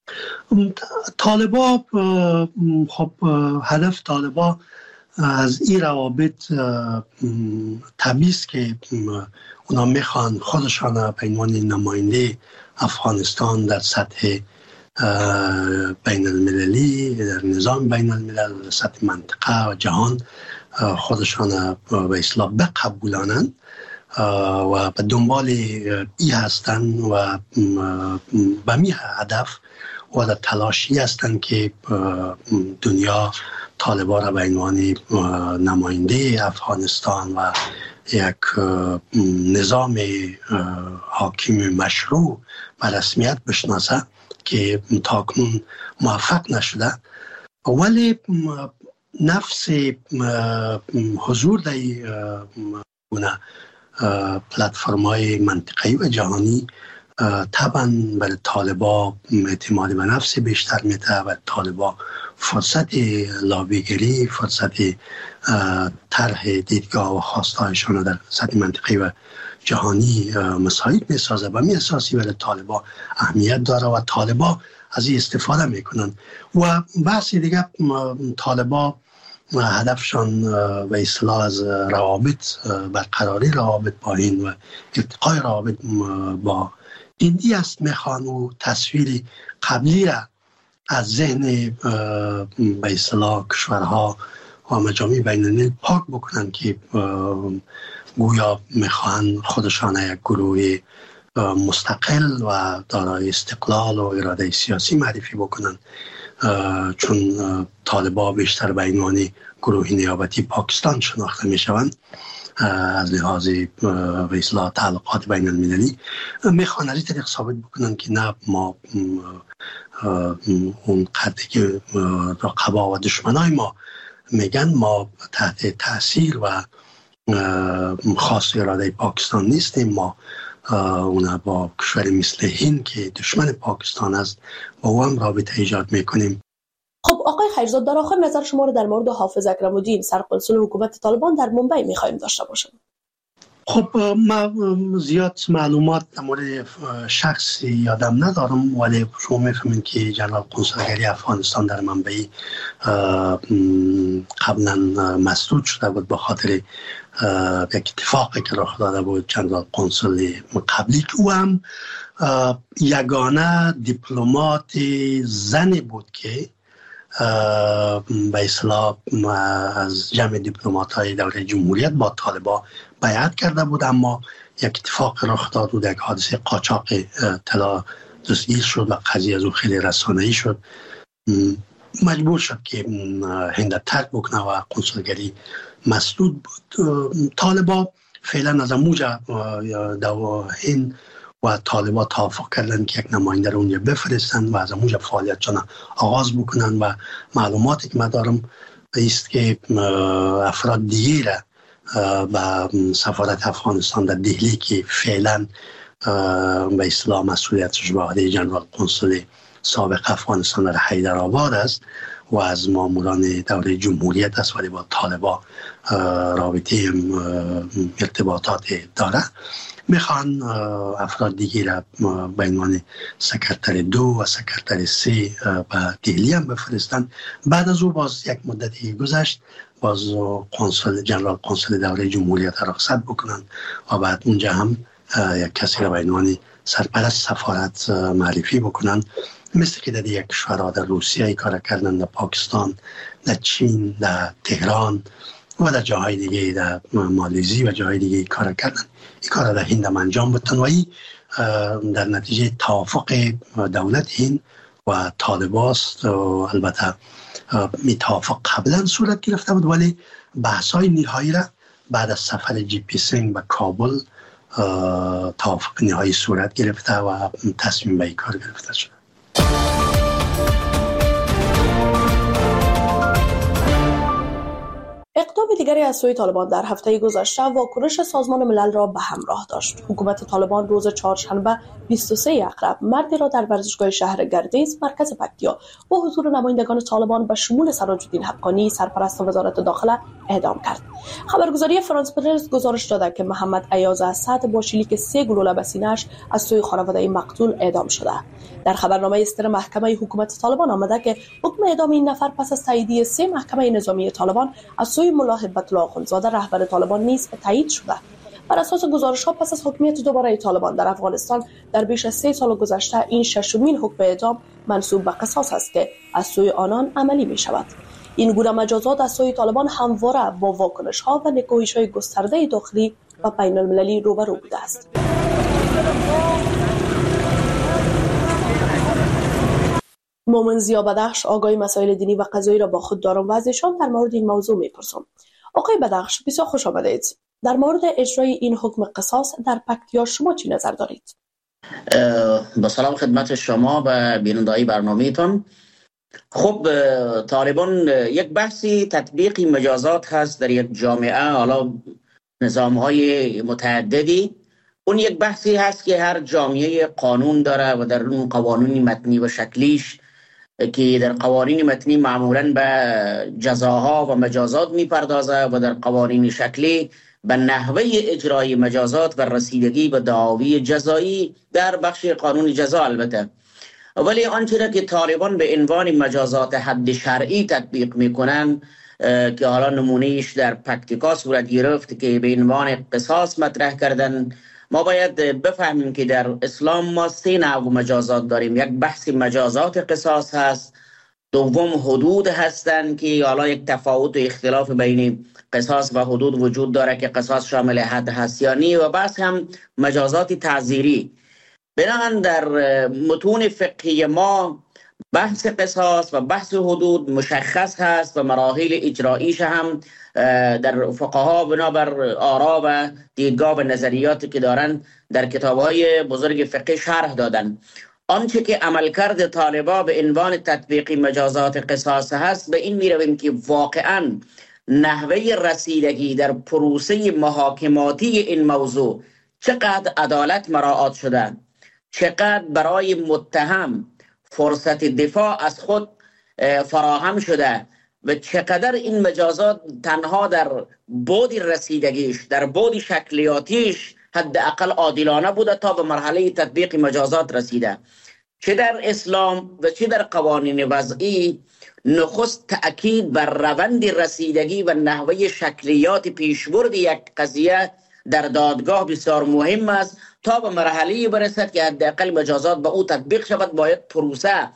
طالبا خب هدف طالبا از این روابط طبیعی است که اونا میخوان خودشان به عنوان نماینده افغانستان در سطح بین المللی، در نظام بین الملل، در سطح منطقه و جهان خودشان به اصطلاح بقبولانند و به دنبال این هستند و به می هدف و در تلاشی هستند که دنیا طالبان را به عنوان نماینده افغانستان و یک نظام حاکم مشروع و رسمیت بشناسه که تاکنون موفق نشده، ولی نفس حضور در گونه پلتفرم‌های منطقه‌ای و جهانی طبعا برای طالبا اعتماد به نفس بیشتر میده و طالبا فرصت لابیگری، فرصت طرح دیدگاه و خواستهایشان در سطح منطقه‌ای و جهانی مساعد میسازه. و می اساسی برای طالبا اهمیت داره و طالبا از این استفاده میکنن. و بحث دیگه طالبا هدفشان به اصطلاح از روابط، برقراری روابط با هند و ارتقای روابط با هندی است. میخوان و تصویر قبلی را از ذهن به اصطلاح کشورها و مجامع بین الملل پاک بکنن که گویا میخوان خودشان یک گروه مستقل و دارای استقلال و اراده سیاسی معرفی بکنن، چون طالبا بیشتر به عنوان گروه نیابتی پاکستان شناخته میشوند از لحاظ به اصطلاح تعلقات بین المللی. میخوان از این طریق ثابت بکنن که نه، ما اون قدری که رقبا و دشمنای ما میگن ما تحت تاثیر و خاص اراده پاکستان نیستیم، ما اونا با کشور مثل هند که دشمن پاکستان است با او هم رابطه ایجاد میکنیم. خب آقای خیرزاد، در آخر نظر شما رو در مورد حافظ اکرم الدین سرقنسول حکومت طالبان در منبع میخوایم داشته باشم. خب ما زیاد معلومات در مورد شخصی یادم ندارم، ولی شما میفهمید که جنرال قنصلگری افغانستان در منبع قبلا مسدود شده بود به خاطر یک اتفاقی که رخ داده بود. جنرال قنصل قبلی که او هم یگانه دیپلمات زن بود که به اصطلاح از جمع دیپلمات های دوره جمهوریت با طالبا بیعت کرده بود، اما یک اتفاق رخ داد و یک حادثه قاچاق طلا دستگیر شد و قضیه از او خیلی رسانه‌ای شد. مجبور شد که هند ترک بکنه و قنصلگری مسدود بود. طالبا فعلا از اموجا دو هند و طالبان توافق کردن که یک نماینده رو اونجا بفرستن و از اموجا فعالیتشون آغاز بکنن و معلوماتی که من دارم است که افراد دیگه را به سفارت افغانستان در دهلی که فعلا به اصطلاح مسئولیتش به عهده جنرال قنصل سابق افغانستان در حیدرآباد است و از ماموران دوره جمهوریت است ولی با طالبان رابطه ارتباطات داره، میخوان افراد دیگه را به عنوان سکرتر دو و سکرتر سه به دهلی هم بفرستن. بعد از او باز یک مدتی گذشت باز قنصل جنرال قنصل دوره جمهوریت را رخصت بکنن و بعد اونجا هم یک کسی را به عنوان سرپرست سفارت معرفی بکنن، مثل که در یک کشورها در روسیه کار کردن، در پاکستان، در چین، در تهران و در جاهای دیگه، در مالزی و جاهای دیگه کار کردن. این کار در هند هم انجام بتن و این در نتیجه توافق دولت هند و طالباست. البته می توافق قبلا صورت گرفته بود ولی بحث‌های نهایی را بعد از سفر جی پی سینگ به کابل توافق نهایی صورت گرفته و تصمیم به این کار گرفته شد. اقدام دیگری از سوی طالبان در هفته گذشته واکنش سازمان ملل را به همراه داشت. حکومت طالبان روز چهارشنبه بیست و سه اکرب مردی را در ورزشگاه شهر گردیز مرکز پکتیا با حضور نمایندگان طالبان به شمول سراج الدین حقانی سرپرست وزارت داخله اعدام کرد. خبرگزاری فرانس پرس گزارش داده که محمد ایاز اسد با شلیک سه گلوله به سینه‌اش از سوی خانواده مقتول اعدام شده. در خبرنامه اصدار محکمه حکومت طالبان آمده که حکم اعدام این نفر پس از تایید سه محکمه نظامی طالبان از سوی ملا هبت الله اخوندزاده رهبر طالبان نیز تایید شده. بر اساس گزارش‌ها پس از حکمیت دوباره طالبان در افغانستان در بیش از سه سال گذشته این ششمین حکم اعدام منسوب به قصاص است که از سوی آنان عملی می شود. این گونه مجازات از سوی طالبان همواره با واکنش‌ها و نکوهش‌های گسترده داخلی و بین المللی روبرو بوده است. مومن زیا بدخش آگاهی مسائل دینی و قضایی را با خود دارم و از ایشان در مورد این موضوع میپرسم. آقای بدخش بسیار خوش آمدید. در مورد اجرای این حکم قصاص در پکتیا شما چی نظر دارید؟ با سلام خدمت شما و بیننده‌های برنامه‌تان. خب طالبان یک بحثی تطبیق مجازات هست در یک جامعه، حالا نظام‌های متعددی. اون یک بحثی هست که هر جامعه قانون داره و در اون قوانین متنی و شکلیش که در قوانین متنی معمولاً به جزاها و مجازات میپردازه و در قوانین شکلی به نحوه اجرای مجازات و رسیدگی به دعاوی جزایی در بخش قانون جزا البته. ولی آنچه که طالبان به عنوان مجازات حد شرعی تطبیق میکنن که حالا نمونهش در پکتیکا صورت گرفت که به عنوان قصاص مطرح کردن، ما باید بفهمیم که در اسلام ما سه نوع مجازات داریم. یک بحث مجازات قصاص هست، دوم حدود هستن که حالا یک تفاوت و اختلاف بین قصاص و حدود وجود داره که قصاص شامل حد هست یا نی، و بحث هم مجازات تعزیری. بنابراین در متون فقهی ما بحث قصاص و بحث حدود مشخص هست و مراحل اجراییش هم در فقها بنابر آرا و دیدگاه و نظریاتی که دارن در کتاب‌های بزرگ فقه شرح دادن. آنچه که عملکرد طالبان به عنوان تطبیق مجازات قصاص هست، به این میرویم که واقعاً نحوه رسیدگی در پروسه محاکماتی این موضوع چقدر عدالت مراعات شده، چقدر برای متهم فرصت دفاع از خود فراهم شده و چقدر این مجازات تنها در بعد رسیدگیش، در بعد شکلیاتیش حداقل عادلانه بوده تا به مرحله تطبیق مجازات رسیده. چه در اسلام و چه در قوانین وضعی نخست تأکید بر روند رسیدگی و نحوه شکلیات پیشبرد یک قضیه در دادگاه بسیار مهم است تا به مرحله برسد که حداقل مجازات به او تطبیق شود. باید پروسه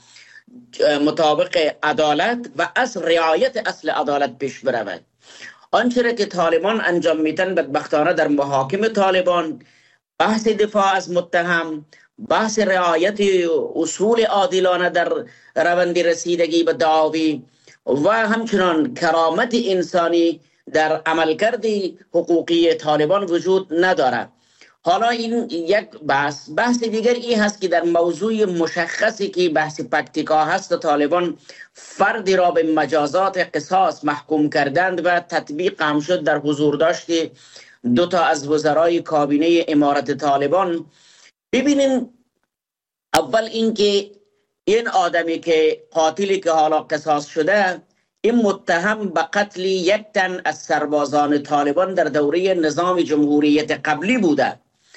مطابق عدالت و اصل رعایت اصل عدالت پیش برود. آنچه که طالبان انجام میدن بدبختانه در محاکم طالبان، بحث دفاع از متهم، بحث رعایت اصول عادلانه در روند رسیدگی به دعاوی و همچنان کرامت انسانی در عملکرد حقوقی طالبان وجود نداره. حالا این یک بحث بحث دیگر این هست که در موضوع مشخصی که بحث پکتیکا هست طالبان فردی را به مجازات قصاص محکوم کردند و تطبیق هم شد در حضور داشت دو تا از وزرای کابینه امارت طالبان. ببینین اول اینکه این آدمی که قاتلی که حالا قصاص شده این متهم به قتل یک تن از سربازان طالبان در دوره نظام جمهوریت قبلی بوده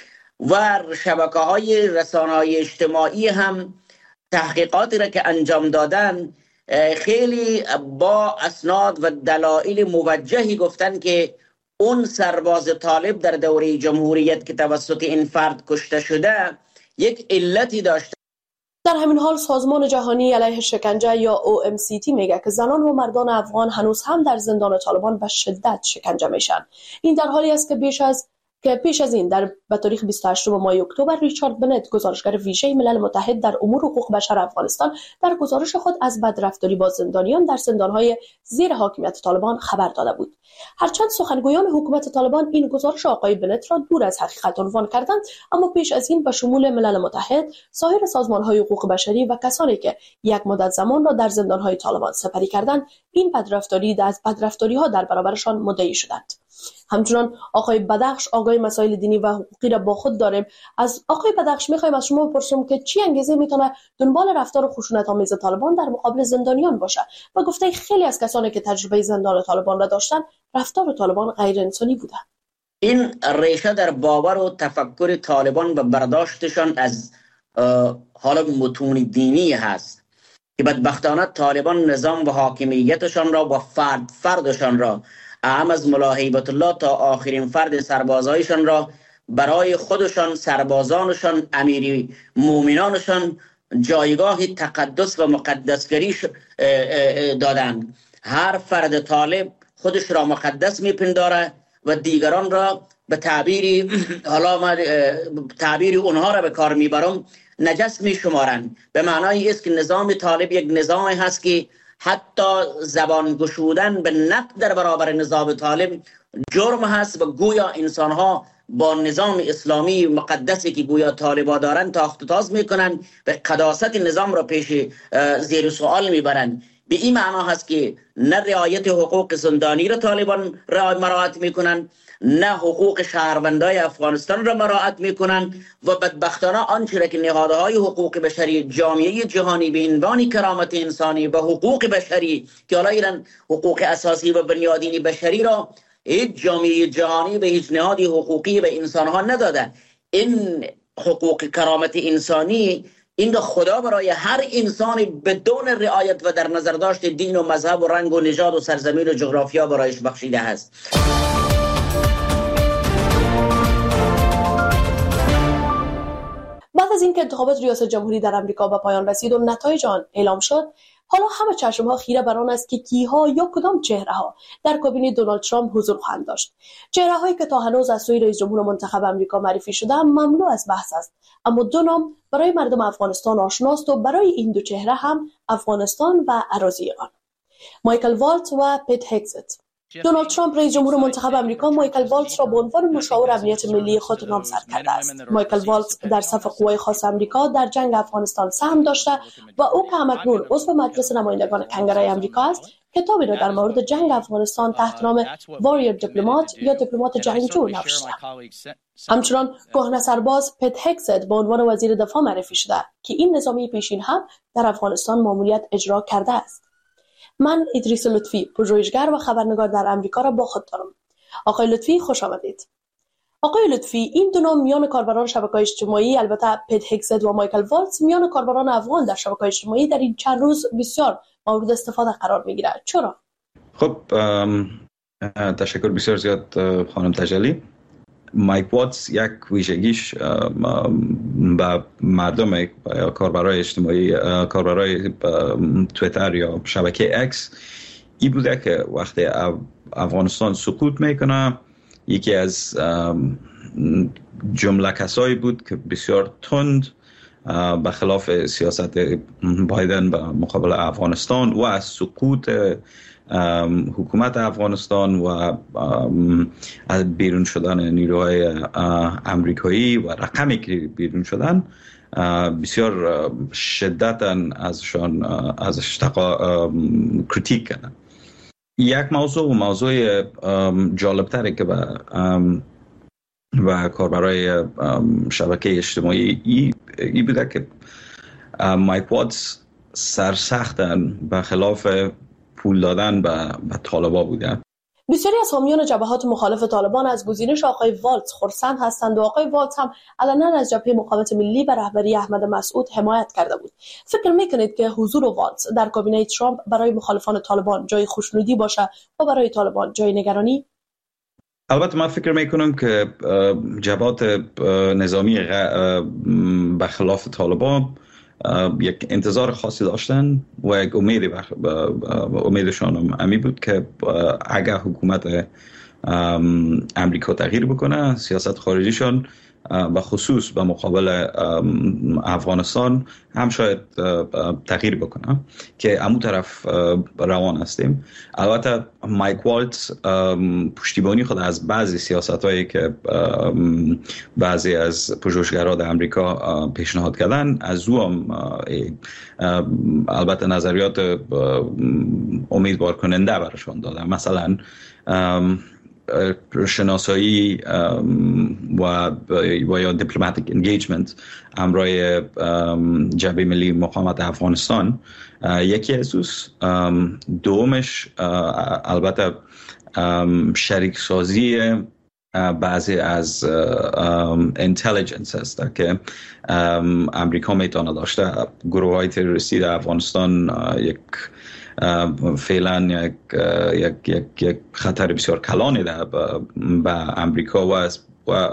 و شبکه های رسانه های اجتماعی هم تحقیقاتی را که انجام دادن خیلی با اسناد و دلایل موجهی گفتن که اون سرباز طالب در دوره جمهوریت که توسط این فرد کشته شده یک علتی داشته. در همین حال سازمان جهانی علیه شکنجه یا او ام سی تی میگه که زنان و مردان افغان هنوز هم در زندان طالبان به شدت شکنجه میشن. این در حالی است که بیش از که پیش از این در به تاریخ بیست و هشتم ماه اکتبر ریچارد بنت گزارشگر ویژه ملل متحد در امور حقوق بشر افغانستان در گزارش خود از بدرفتاری با زندانیان در زندان‌های زیر حاکمیت طالبان خبر داده بود. هرچند سخنگویان حکومت طالبان این گزارش آقای بنت را دور از حقیقت عنوان کردند، اما پیش از این به شمول ملل متحد، سایر سازمان‌های حقوق بشری و کسانی که یک مدت زمان را در زندان‌های طالبان سپری کردند این بدرفتاری از بدرفتاری‌ها در برابرشان مدعی شدند. همچنان آقای بدخش آقای مسائل دینی و حقوقی را با خود داریم. از آقای بدخش می‌خوایم از شما بپرسیم که چی انگیزه میتونه دنبال رفتار خشونت‌آمیز طالبان در مقابل زندانیان باشه و گفته خیلی از کسانی که تجربه زندان طالبان را داشتن رفتار طالبان غیر انسانی بوده. این ریشه در باور و تفکر طالبان و برداشتشان از حالا متون دینی هست که بدبختانه طالبان نظام و حاکمیتشان را و فرد فردشان را اهم از ملا هیبت الله تا آخرین فرد سربازایشان را برای خودشان، سربازانشان، امیری مومنانشان جایگاه تقدس و مقدسگری دادند. هر فرد طالب خودش را مقدس میپنداره و دیگران را به تعبیری حالا ما تعبیری اونها را به کار میبرم نجس میشمارند. به معنای است که نظام طالب یک نظام هست که حتی زبان گشودن به نقد در برابر نظام طالب جرم هست و گویا انسانها با نظام اسلامی مقدسی که گویا طالبا دارن تاخت و تاز میکنن و قداست نظام را پیش زیر سوال میبرن. به این معنا هست که نه رعایت حقوق زندانی را طالبان را مراعات میکنن، نه حقوق شهروندای افغانستان را مراعات میکنن و بدبختانه آنچه را که نهادهای حقوق بشری جامعه جهانی به عنوان کرامت انسانی و حقوق بشری که حالا ایران حقوق اساسی و بنیادین بشری را هیچ جامعه جهانی به هیچ نهادی حقوقی به انسانها نداده. این حقوق کرامت انسانی این خدا برای هر انسانی بدون رعایت و در نظر داشت دین و مذهب و رنگ و نژاد و سرزمین و جغرافیا برایش بخشیده است. بعد از اینکه انتخابات ریاست جمهوری در امریکا به پایان رسید و نتایج آن اعلام شد، حالا همه چشم‌ها خیره بر آن است که کیها یا کدام چهره‌ها در کابینه دونالد ترامپ حضور خواهند داشت. چهره‌هایی که تا هنوز از سوی رئیس جمهور منتخب آمریکا معرفی شده مملو از بحث است، اما دو نام برای مردم افغانستان آشناست و برای این دو چهره هم افغانستان و اراضی آن: مایکل والتز و پیت هگزت. دونالد ترامپ رئیس جمهور منتخب آمریکا مایکل والتز را به عنوان مشاور امنیت ملی خود نامزد کرده است. مایکل والتز در صف قوای خاص آمریکا در جنگ افغانستان سهم داشته و او که همکنون عضو مجلس نمایندگان کنگره آمریکا است، کتابی را در مورد جنگ افغانستان تحت نام واریر دیپلمات یا دیپلمات جنگجو نوشته. همچنان کهنه سرباز پیت هگزت به عنوان وزیر دفاع معرفی شده که این نظامی پیشین هم در افغانستان ماموریت اجرا کرده است. من ادریس لطفی، پژوهشگر و خبرنگار در امریکا را با خود دارم. آقای لطفی خوش آمدید. آقای لطفی، این دو نام میان کاربران شبکه‌های اجتماعی، البته پیت هگزت و مایکل والتز میان کاربران افغان در شبکه‌های اجتماعی در این چند روز بسیار مورد استفاده قرار می‌گیرد. چرا؟ خب تشکر بسیار زیاد خانم تجلی. مایک واتس یک ویژگیش به مردم یا کاربرای اجتماعی، کاربرای تویتر یا شبکه اکس ای بوده که وقتی افغانستان سقوط میکنه یکی از جمله کسایی بود که بسیار تند به خلاف سیاست بایدن به مقابل افغانستان و از سقوط حکومت افغانستان و از بیرون شدن نیروهای امریکایی و رقمی که بیرون شدن بسیار شدتاً ازشان ازش کریتیک کردن. یک موضوع و موضوع جالبتره که به و کاربرای شبکه اجتماعی ای, ای بوده که مایک واتس سرسختن به خلاف پول دادن به, به طالبا بوده. بسیاری از حامیان جبهات مخالف طالبان از گزینش آقای والتز خرسند هستند و آقای والتز هم علنا از جبهه مقاومت ملی و رهبری احمد مسعود حمایت کرده بود. فکر میکنید که حضور والتز در کابینه ترامپ برای مخالفان طالبان جای خوشنودی باشه و برای طالبان جای نگرانی؟ البته من فکر میکنم که جبهات نظامی به خلاف طالبان یک انتظار خاصی داشتن و یک امید امیدشان هم امی بود که اگر حکومت امریکا تغییر بکنه سیاست خارجیشان و خصوص به مقابل افغانستان هم شاید تغییر بکنه که امو طرف روان هستیم. البته مایک والتز پشتیبانی خود از بعضی سیاست هایی که بعضی از پژوهشگران در امریکا پیشنهاد کردن از او هم البته نظریات امیدوار کننده برشان دادن. مثلا شناسایی و و یا دیپلماتیک انگیجمنت همراه جبهه ملی مقاومت افغانستان یکی از اوست. دومش البته شریک سازی بعضی از اینتلیجنس هست که امریکا میتونه داشته. گروه های تروریستی در افغانستان یک فعلا یک یک یک یک خطر بسیار کلانی در به امریکا و و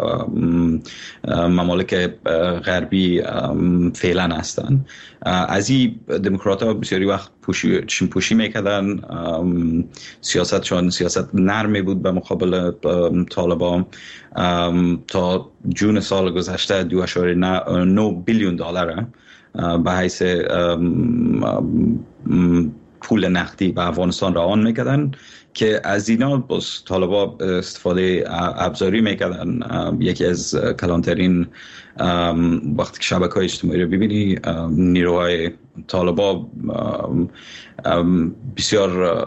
ممالک غربی فعلا هستند. از این دموکرات ها بسیاری وقت پوشی پوشی میکردن، سیاستشون سیاست نرمی بود به مقابل طالبان. تا جون سال گذشته دو اشاره نه بیلیون دلار به حیث پول نقدی به افغانستان روان میکردن که از اینا باز طالبا استفاده ابزاری میکردن. یکی از کلانترین وقتی که شبکه‌های اجتماعی رو ببینی نیروهای طالبا بسیار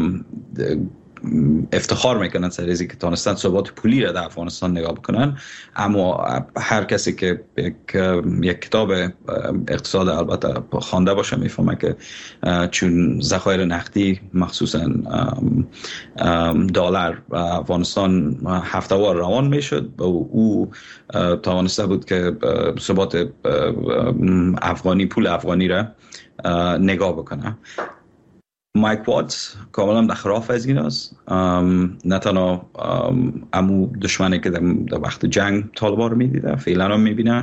افتخار میکنن سر از اینکه تونستن ثبات پولی را در افغانستان نگاه بکنن. اما هر کسی که یک, یک کتاب اقتصاد البته خوانده باشه میفهمه که چون ذخایر نقدی مخصوصا دلار و افغانستان هفته‌وار روان میشد و او توانسته بود که ثبات افغانی پول افغانی را نگاه بکنه. مایک واتس کاملا در خلاف از این است. نه تنها امو دشمنی که در وقت جنگ طالبا رو میدیده فعلا هم میبینه.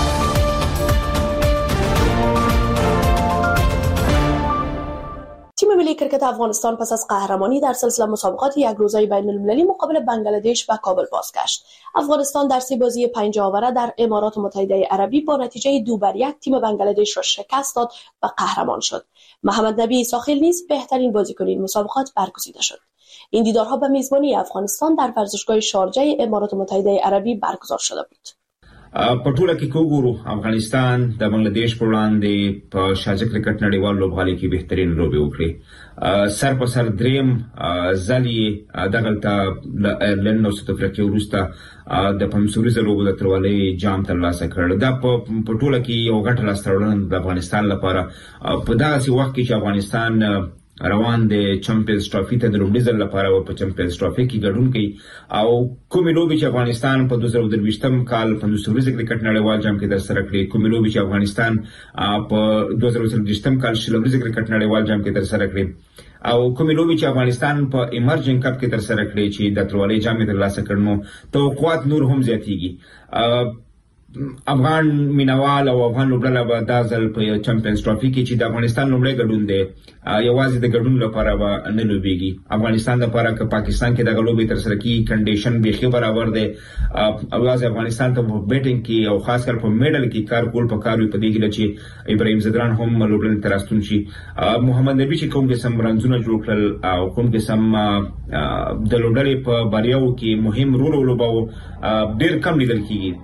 تیم ملی کرکت افغانستان پس از قهرمانی در سلسله مسابقات یک روزه بین المللی مقابل بنگلادش و کابل بازگشت. افغانستان در سه بازی پنج آوره در امارات متحده عربی با نتیجه دو بر یک تیم بنگلادش را شکست داد و قهرمان شد. محمد نبی ساخیل نیز بهترین بازیکن این مسابقات برگزیده شد. این دیدارها به میزبانی افغانستان در ورزشگاه شارجه امارات متحده عربی برگزار شده بود. په ټوله کې کوګورو افغانستان د بنگلاديش پر وړاندې په شارجه کرکټ نړیوال لوبغالي کې بهترین لوبي وکړي. سر په سر دریم ځلې دغلته لن نو ساوث افریقا وروسته د پمسوري لوبو د ترولې جام ترلاسه کړل. دا په ټوله کې یو غټه لاستهراوړنه د افغانستان لپاره په داسې وخت کې چې افغانستان روان د چمپیونز ټرافي ته د لومړي ځل لپاره او په چمپیونز ټرافي کې ګډون کوي او کومې لوبې چې افغانستان په دوه زره درویشتم کال په پنځوس کرکټ نړیوال جام کې ترسره کړې، کومې لوبې چې افغانستان په دوه زره څلوېښتم کال شلم کرکټ نړیوال جام کې ترسره کړې او کومې لوبې چې افغانستان په ایمرجنګ کپ کې ترسره کړې چې د ترولې جام کې ترلاسه کړ، نو توقعات نور هم زیاتېږي. افغان مینوال او افغان لوبډله به دا ځل په چمپیونز ټرافي کې چې د افغانستان لومړی ګډون دی یوازې د ګډون لپاره به نه لوبېږي. افغانستان لپاره که پاکستان کې د لوبې تر سره کی کنډیشن بیخي برابر دی او یوازې افغانستان ته په بیټینګ کې او خاص کر په میډل کې کار کول پکار وي. په دې کې چې ابراهیم زدران هم لوبډلې ته راستون شي. محمد نبی چې کوم قسم رنزونه جوړ کړل او کوم قسم د لوبډلې په بریاو کې مهم رول ولوباو ډېر کم لیدل کیږي.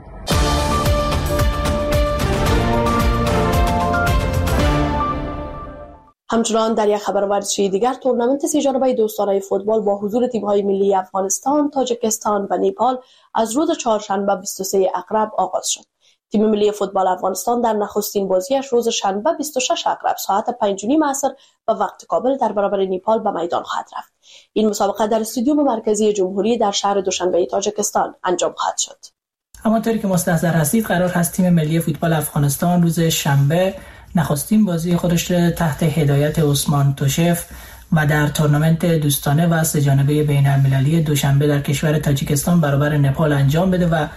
همچنان در یک خبر ورزشی دیگر تورنمنت سی جانبه دوستانه فوتبال با حضور تیم‌های ملی افغانستان، تاجیکستان و نیپال از روز چهارشنبه بیست و سه اقرب آغاز شد. تیم ملی فوتبال افغانستان در نخستین بازیش روز شنبه بیست و شش اقرب ساعت پنج و نیم عصر به وقت کابل در برابر نیپال به میدان خواهد رفت. این مسابقه در استادیوم مرکزی جمهوری در شهر دوشنبه تاجیکستان انجام خواهد شد. همانطوری که مستحضر هستید قرار هست تیم ملی فوتبال افغانستان روز شنبه نخستین بازی خودش تحت هدایت عثمان توشف و در تورنمنت دوستانه و سه جانبه بین المللی دوشنبه در کشور تاجیکستان برابر نپال انجام بده و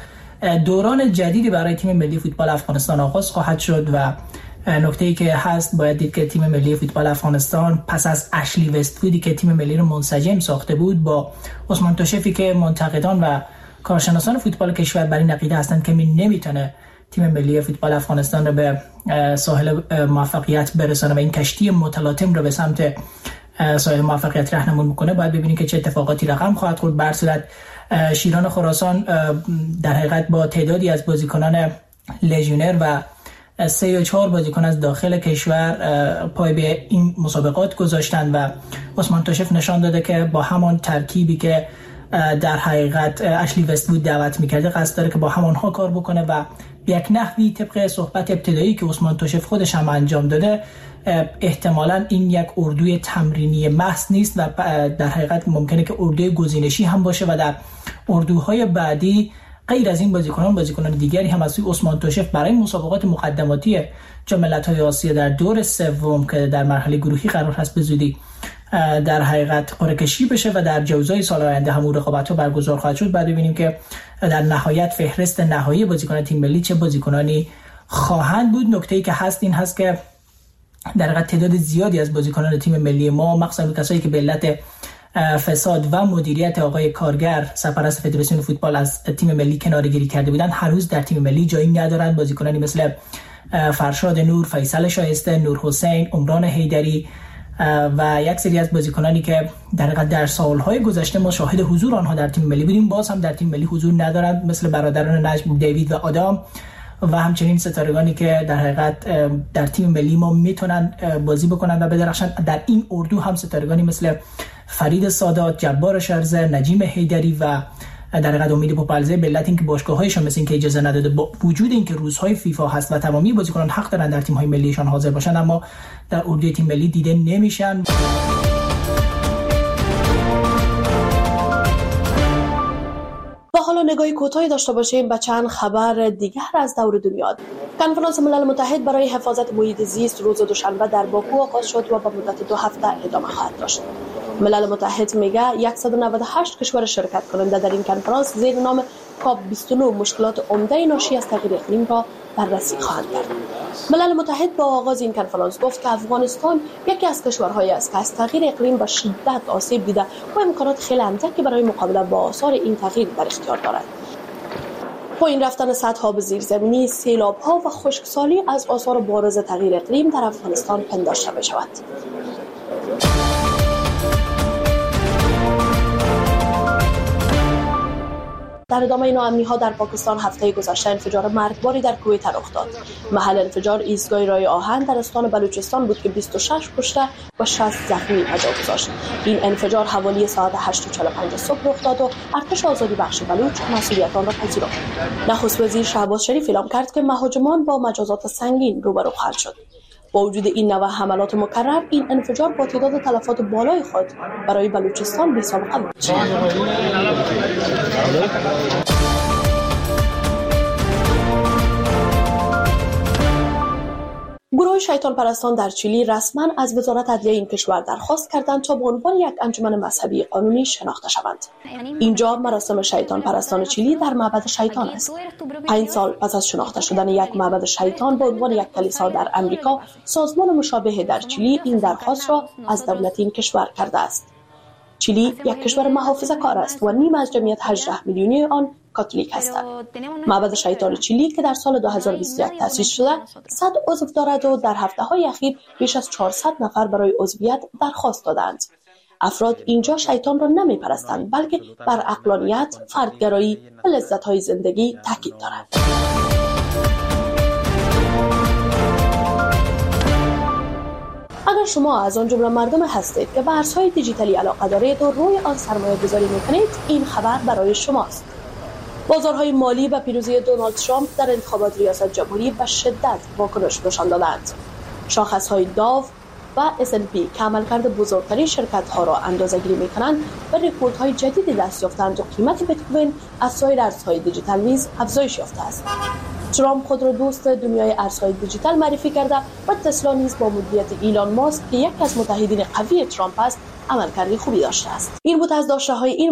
دوران جدیدی برای تیم ملی فوتبال افغانستان آغاز خواهد شد. و نکته‌ای که هست باید دید که تیم ملی فوتبال افغانستان پس از اشلی وست‌وودی که تیم ملی رو منسجم ساخته بود با عثمان توشفی که منتقدان و کارشناسان فوتبال کشور بر این عقیده هستند که نمیتونه تیم ملی فوتبال افغانستان رو به ساحل موفقیت برسانه و این کشتی متلاطم رو به سمت ساحل موفقیت راهنمایی میکنه، باید ببینیم که چه اتفاقاتی رقم خواهد خورد. به هر صورت شیران خراسان در حقیقت با تعدادی از بازیکنان لژیونر و سه یا چهار بازیکن از داخل کشور پای به این مسابقات گذاشتن و عثمان توشف نشان داده که با همان ترکیبی که در حقیقت اشلی وست‌وود دعوت میکرده قصد داره که با همانها کار بکنه و به یک نحوی طبق صحبت ابتدایی که عثمان توشف خودش هم انجام داده احتمالاً این یک اردوی تمرینی محض نیست و در حقیقت ممکنه که اردوی گزینشی هم باشه و در اردوهای بعدی غیر از این بازیکنان بازیکنان دیگری هم از سوی عثمان توشف برای مسابقات مقدماتی جام ملت‌های آسیا در دور سوم که در مرحله گروهی قرار هست به زودی در حقیقت قرعه کشی بشه و در جوزای سال آینده هم رقابت‌ها برگزار خواهد شد. بعد ببینیم که در نهایت فهرست نهایی بازیکنان تیم ملی چه بازیکنانی خواهند بود. نکته‌ای که هست این هست که در حقیقت تعداد زیادی از بازیکنان تیم ملی ما مخصوصا کسایی که به علت فساد و مدیریت آقای کارگر سرپرست فدراسیون فوتبال از تیم ملی کناره‌گیری کرده بودند هنوز در تیم ملی جایی ندارند. بازیکنانی مثل فرشاد نور، فیصل شایسته، نور حسین، عمران حیدری و یک سری از بازیکنانی که در حقیقت در سالهای گذشته ما شاهد حضور آنها در تیم ملی بودیم باز هم در تیم ملی حضور ندارند، مثل برادران نجم، دیوید و آدام و همچنین ستارگانی که در حقیقت در تیم ملی ما میتونن بازی بکنن و بدرخشن. در این اردو هم ستارگانی مثل فرید سادات، جبار شرزه، نجیم حیدری و در حقیقت امید پوپلزه به علت اینکه باشگاه‌هایشون مثل اینکه اجازه نداده با وجود اینکه روزهای فیفا هست و تمامی بازیکنان حق دارن در تیم‌های ملیشان حاضر باشن اما در اردوی تیم ملی دیده نمیشن. و حالا نگاهی کوتاهی داشته باشیم به چند خبر دیگر از دور دنیا. کنفرانس ملل متحد برای حفاظت محیط زیست روز دوشنبه در باکو آغاز شد و به مدت دو هفته ادامه خواهد داشت. ملل متحد میگه صد و نود و هشت کشور شرکت کننده در این کنفرانس زیر نام کاپ بیست و نه مشکلات عمده ناشی از تغییر اقلیم را بررسی خواهند کرد. ملل متحد با آغاز این کنفرانس گفت که افغانستان یکی از کشورهایی است که از تغییر اقلیم به شدت آسیب دیده و امکانات خیلی اندکی برای مقابله با آثار این تغییر در اختیار دارد. پایین رفتن سطح آب زیرزمینی، سیلاب‌ها و خشکسالی از آثار بارز تغییر اقلیم در افغانستان پنداشته می‌شود. در ادامه ناامنی‌ها در پاکستان هفته گذشته انفجار مرگباری در کویت رخ داد. محل انفجار ایستگاه رای آهن در استان بلوچستان بود که بیست و شش کشته و شصت زخمی جا گذاشت. این انفجار حوالی ساعت هشت و چهل و پنج صبح رخ داد و ارتش آزادی بخش بلوچ مسئولیت آن را پذیرفت. نخست وزیر شهباز شریف اعلام کرد که مهاجمان با مجازات سنگین روبرو خواهند شد. با وجود این نوع حملات مکرر، این انفجار با تعداد تلفات بالای خود برای بلوچستان بی‌سابقه بود. گروه شیطان پرستان در چیلی رسما از وزارت عدلیه این کشور درخواست کردند تا به عنوان یک انجمن مذهبی قانونی شناخته شوند. اینجا مراسم شیطان پرستان چیلی در معبد شیطان است. پنج سال پس از شناخته شدن یک معبد شیطان به عنوان یک کلیسا در امریکا، سازمان مشابه در چیلی این درخواست را از دولت این کشور کرده است. چیلی یک کشور محافظه‌کار است و نیم از جمعیت هجده میلیونی آن کاتولیک هستند. معبد شیطان چیلی که در سال دو هزار و بیست و یک تأسیس شده، صد عضو دارد و در هفته‌های اخیر بیش از چهارصد نفر برای عضویت درخواست دادند. افراد اینجا شیطان را نمی‌پرستند، بلکه بر عقلانیت، فردگرایی و لذت‌های زندگی تاکید دارند. اگر شما از آن جمله مردم هستید که به ارزهای دیجیتالی علاقه دارید و روی آن سرمایه گذاری میکنید، این خبر برای شماست. بازارهای مالی و پیروزی دونالد ترامپ در انتخابات ریاست جمهوری به شدت واکنش نشان دادند. شاخصهای داو و اس اند پی که عملکرد بزرگترین شرکت‌ها را اندازه‌گیری می‌کنند و رکوردهای جدیدی دست یافتند و قیمت بیت کوین از سایر ارزهای دیجیتال نیز افزایش یافته است. ترامپ خود را دوست دنیای ارزهای دیجیتال معرفی کرده و تسلا نیز با مدیریت ایلان ماسک که یک از متحدین قوی ترامپ است عملکرد خوبی داشته است. این بود از داشته‌های این